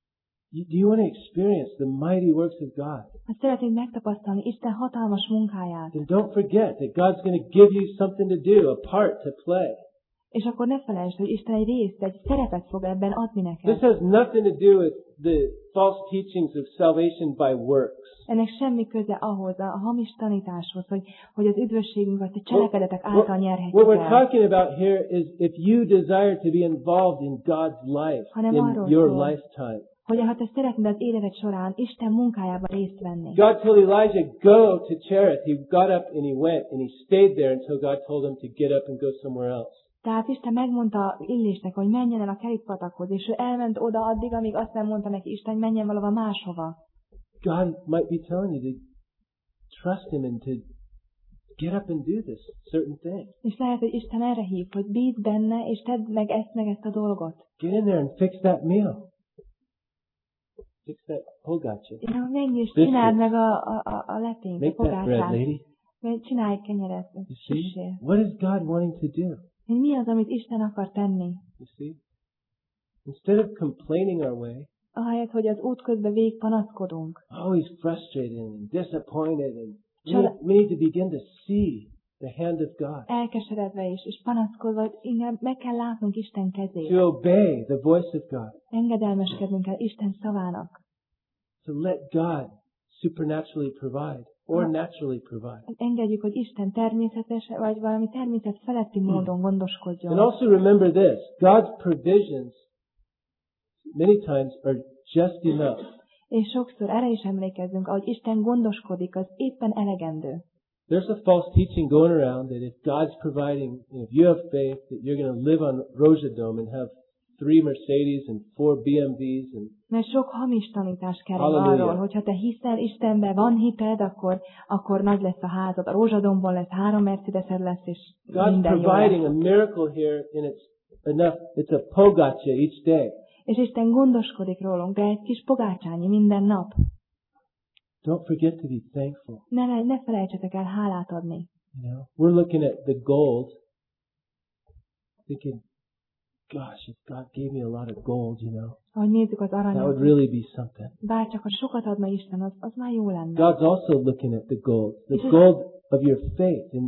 Do you want to experience the mighty works of God? Ha szeretnéd megtapasztalni Isten hatalmas munkáját, Then don't forget that God's going to give you something to do, a part to play. és akkor ne felejtsd, hogy Isten egy részt, egy szerepet fog ebben adni neked. This has nothing to do with the false teachings of salvation by works. Ennek semmi köze ahhoz, a hamis tanításhoz, hogy az üdvösségünket a cselekedetek által nyerhetjük What we're el. talking about here is if you desire to be involved in God's life, in your lifetime. Hogy ha te szeretnéd az életed során Isten munkájában részt venni. God told Elijah, go to Cherith. He got up and he went and he stayed there until God told him to get up and go somewhere else. Tehát Isten megmondta Illésnek, hogy menjen el a Kerit-patakhoz, és ő elment oda addig, amíg azt nem mondta neki Isten, hogy menjen valahova máshova. God might be telling you to trust Him and to get up and do this certain thing. És lehet, hogy Isten erre hív, hogy bízz benne, és tedd meg ezt a dolgot. Get in there and fix that meal. Fix that pogácsa. Ja, menj és csináld meg a lepényt, a Make that bread, pogácsát. lady. Csinálj egy kenyeret. You see? What is God wanting to do? Mi az, amit Isten akar tenni? You see? Instead of complaining our way, Ahelyett, hogy az út közben végig panaszkodunk. always frustrated and disappointed, and we need to begin to see the hand of God. Elkeseredve is, és panaszkodva, inkább meg kell látnunk Isten kezét. To obey the voice of God. Engedelmeskednünk kell Isten szavának. To let God supernaturally provide. or naturally provide. Engedjük, hogy Isten természetes, vagy valami természet feletti módon gondoskodjon. And also remember this, God's provisions many times are just enough. És sokszor erre is emlékezzünk, ahogy Isten gondoskodik, az éppen elegendő. There's a false teaching going around that if God's providing, if you have faith that you're going to live on Rosendome and have 3 Mercedes and 4 BMWs and Mert sok hamis tanítás kering Hallelujah. arról, hogyha te hiszel Istenben, van hited, akkor nagy lesz a házad. A Rózsadombon lesz 3 Mercedesed lesz, és God's minden jó providing lesz. a miracle here and it's a pogacha each day. És Isten gondoskodik rólunk, de egy kis pogácsányi minden nap. Don't forget to be thankful. Ne felejtsetek el hálát adni. You know, we're looking at the gold, thinking, gosh, if God gave me a lot of gold, you know, Ahogy nézzük az that would aranyat, really be something. bárcsak ha sokat adna Isten, az már jó lenne. God's also looking at the gold of your faith, and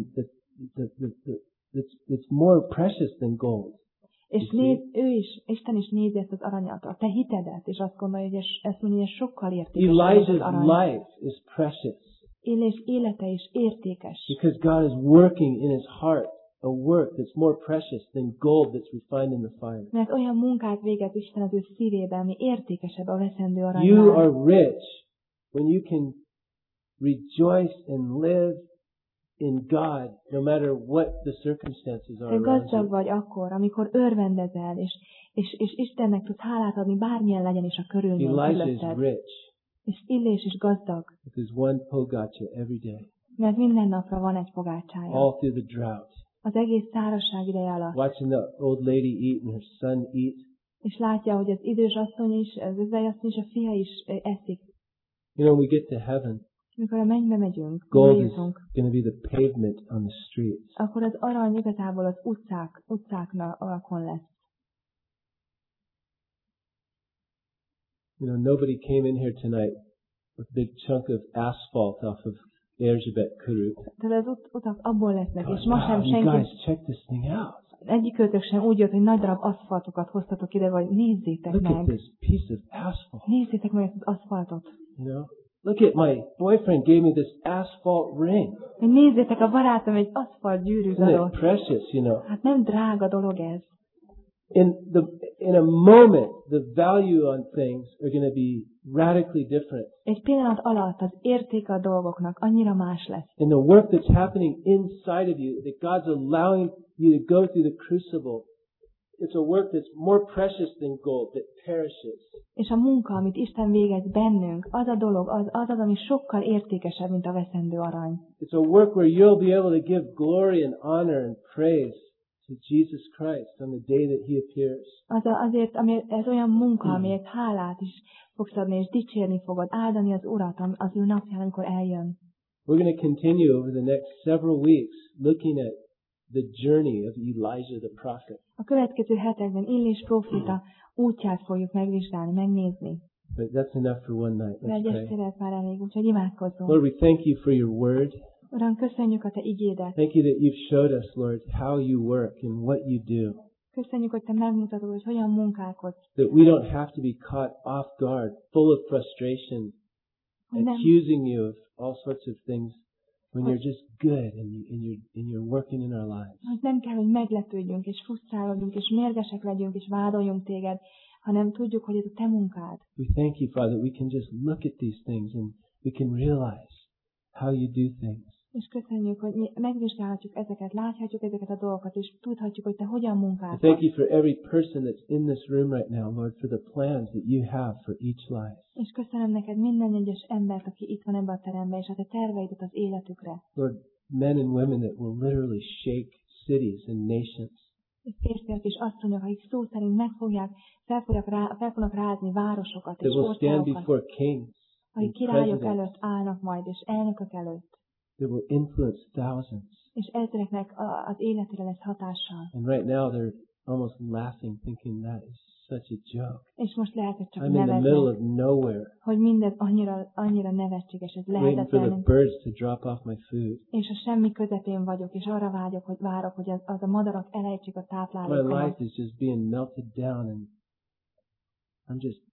it's more precious than gold. És Isten is nézi ezt az aranyat, a te hitedet, és azt gondolja, hogy ezt mondja, hogy ez sokkal értékesebb az Elijah's arany. life is precious És élete is értékes. because God is working in his heart a work that's more precious than gold that's refined in the fire. Mert olyan munkát végez Isten az ő szívében, ami értékesebb a veszendő You aranynál. are rich when you can rejoice and live in God no matter what the circumstances are Te around gazdag you. vagy akkor, amikor örvendezel, és Istennek tudsz hálát adni, bármilyen legyen is a körülmény Elijah is körülötted. rich És Illés is gazdag, with his one pogacha every day, mert minden napra van egy pogácsája. all through the drought. Az egész szárazság ideje alatt. Watching the old lady eat and her son eat. És látja, hogy az idős asszony is, az özvegyasszony is, a fia is eszik. You know, when we get to heaven, Mikor a mennybe megyünk, gold is jutunk, going to be the pavement on the streets. akkor az arany igazából az utcákon lesz. You know, nobody came in here tonight with a big chunk of asphalt off of Erzsébet körút. Tehát az utak abból lesznek, és ma Wow, sem you senki, guys, check this thing out. egyikőtök sem úgy jött, hogy nagy darab aszfaltokat hoztatok ide, vagy nézzétek Look at meg. this piece of asphalt. Nézzétek meg ezt az aszfaltot. You know, look at my boyfriend gave me this asphalt ring. Nézzétek, a barátom egy aszfalt gyűrűt Isn't adott. it precious? You know, Hát nem drága dolog ez. in a moment, the value on things are going to be radically different. Egy pillanat alatt az értéke a dolgoknak annyira más lesz. And the work that's happening inside of you, that God's allowing you to go through the crucible, it's a work that's more precious than gold, that perishes. És a munka, amit Isten végez bennünk, az a dolog, az, ami sokkal értékesebb, mint a veszendő arany. It's a work where you'll be able to give glory and honor and praise to Jesus Christ on the day that He appears. Ez olyan munka, amiért hálát is fogsz adni, és dicsérni fogod, áldani az Urat az ő napján, amikor eljön. We're going to continue over the next several weeks looking at the journey of Elijah the prophet. A következő hetekben Illés próféta útját fogjuk megvizsgálni, megnézni. But that's enough for one night. De Let's egy pray. estélet már elég, úgyhogy imádkozzunk. Lord, we thank you for your word. Uram, köszönjük a Te igédet. Thank you that you've showed us, Lord, how you work and what you do. Köszönjük, hogy Te megmutatod, hogy hogyan munkálkodsz. That we don't have to be caught off guard, full of frustration, accusing you of all sorts of things when you're just good and you're working in our lives. Hogy nem kell, hogy meglepődjünk, és frusztrálódjunk, és mérgesek legyünk, és vádoljunk Téged, hanem tudjuk, hogy ez a Te munkád. We thank you, Father, that we can just look at these things and we can realize how you do things. És köszönjük, hogy mi megvizsgálhatjuk ezeket, láthatjuk ezeket a dolgokat, és tudhatjuk, hogy Te hogyan I munkálsz. thank you for every person that's in this room right now, Lord, for the plans that you have for each life. És köszönöm neked minden egyes embert, aki itt van ebben a teremben, és a Te terveidet az életükre. Lord, men and women that will literally shake cities and nations. És férfiak és asszonyok, akik szó szerint fel fognak rázni városokat és That will stand országokat, before kings akik and királyok presidents. előtt állnak majd, és elnökök előtt, That will influence thousands. és ezreknek az életére lesz hatással. And right now they're almost laughing, thinking that is such a joke. És most lehet, hogy csak I'm in the middle of neveznek, nowhere, hogy mindez annyira nevetséges, ez waiting for the lehetetlen, birds to drop off my food. és a semmi közepén vagyok, és arra várok, hogy az a madarak elejtsék a My táplálékomat. life is just being melted down and I'm just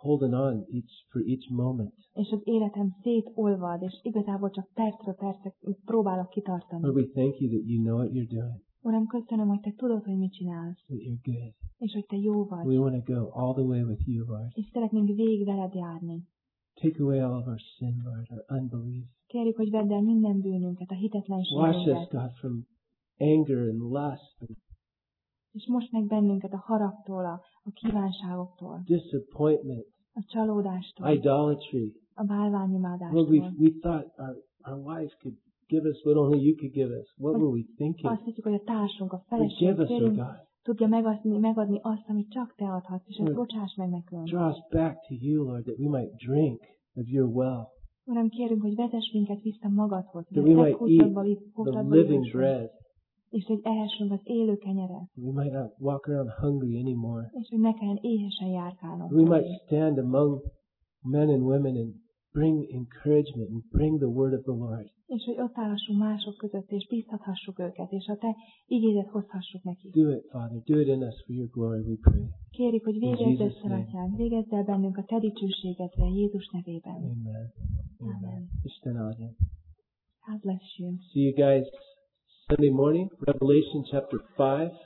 holding on for each moment. És az életem szétolvad, és igazából csak percről percre próbálok kitartani. Lord, we thank you that you know what you're doing, Uram, köszönöm, hogy Te tudod, hogy mit csinálsz, that you're good. és hogy Te jó vagy, We want to go all the way with you, Lord. és szeretnénk végig veled járni. Take away all of our sin, Lord, our unbelief. Kérjük, hogy vedd el minden bűnünket, a Wash us, hitetlenségünket, God, from anger and lust and és most meg bennünket a haragtól, a kívánságoktól, disappointment, a csalódástól, idolatry. a Lord, bálványimádástól. we thought our wives could give us what only you could give us. What were we thinking? Azt hiszük, hogy a társunk, a Forgive feleség, us, Lord férjünk God. tudja megadni azt, amit csak Te adhatsz, és ezt bocsáss meg nekünk. Draw us back to you, Lord, that we might drink of your well, Uram, kérünk, hogy vezess minket vissza magadhoz, that hogy we a might eat the living bread, és hogy ehessünk az élő kenyeret, that we might not walk around hungry anymore, és hogy ne kelljen éhesen járkálnunk. that we might stand among men and women and bring encouragement and bring the word of the Lord. És hogy ott állhassunk mások között, és bíztathassuk őket, és a Te igédet hozhassuk nekik. Do it, Father. Do it in us for your glory, we pray. Kérjük, hogy végezd Jesus' ezt, Atyánk, végezd el bennünk a Te dicsőségedre, Jézus nevében. Amen. Amen. Isten áldjon. God bless you. See you guys Sunday morning, Revelation chapter 5.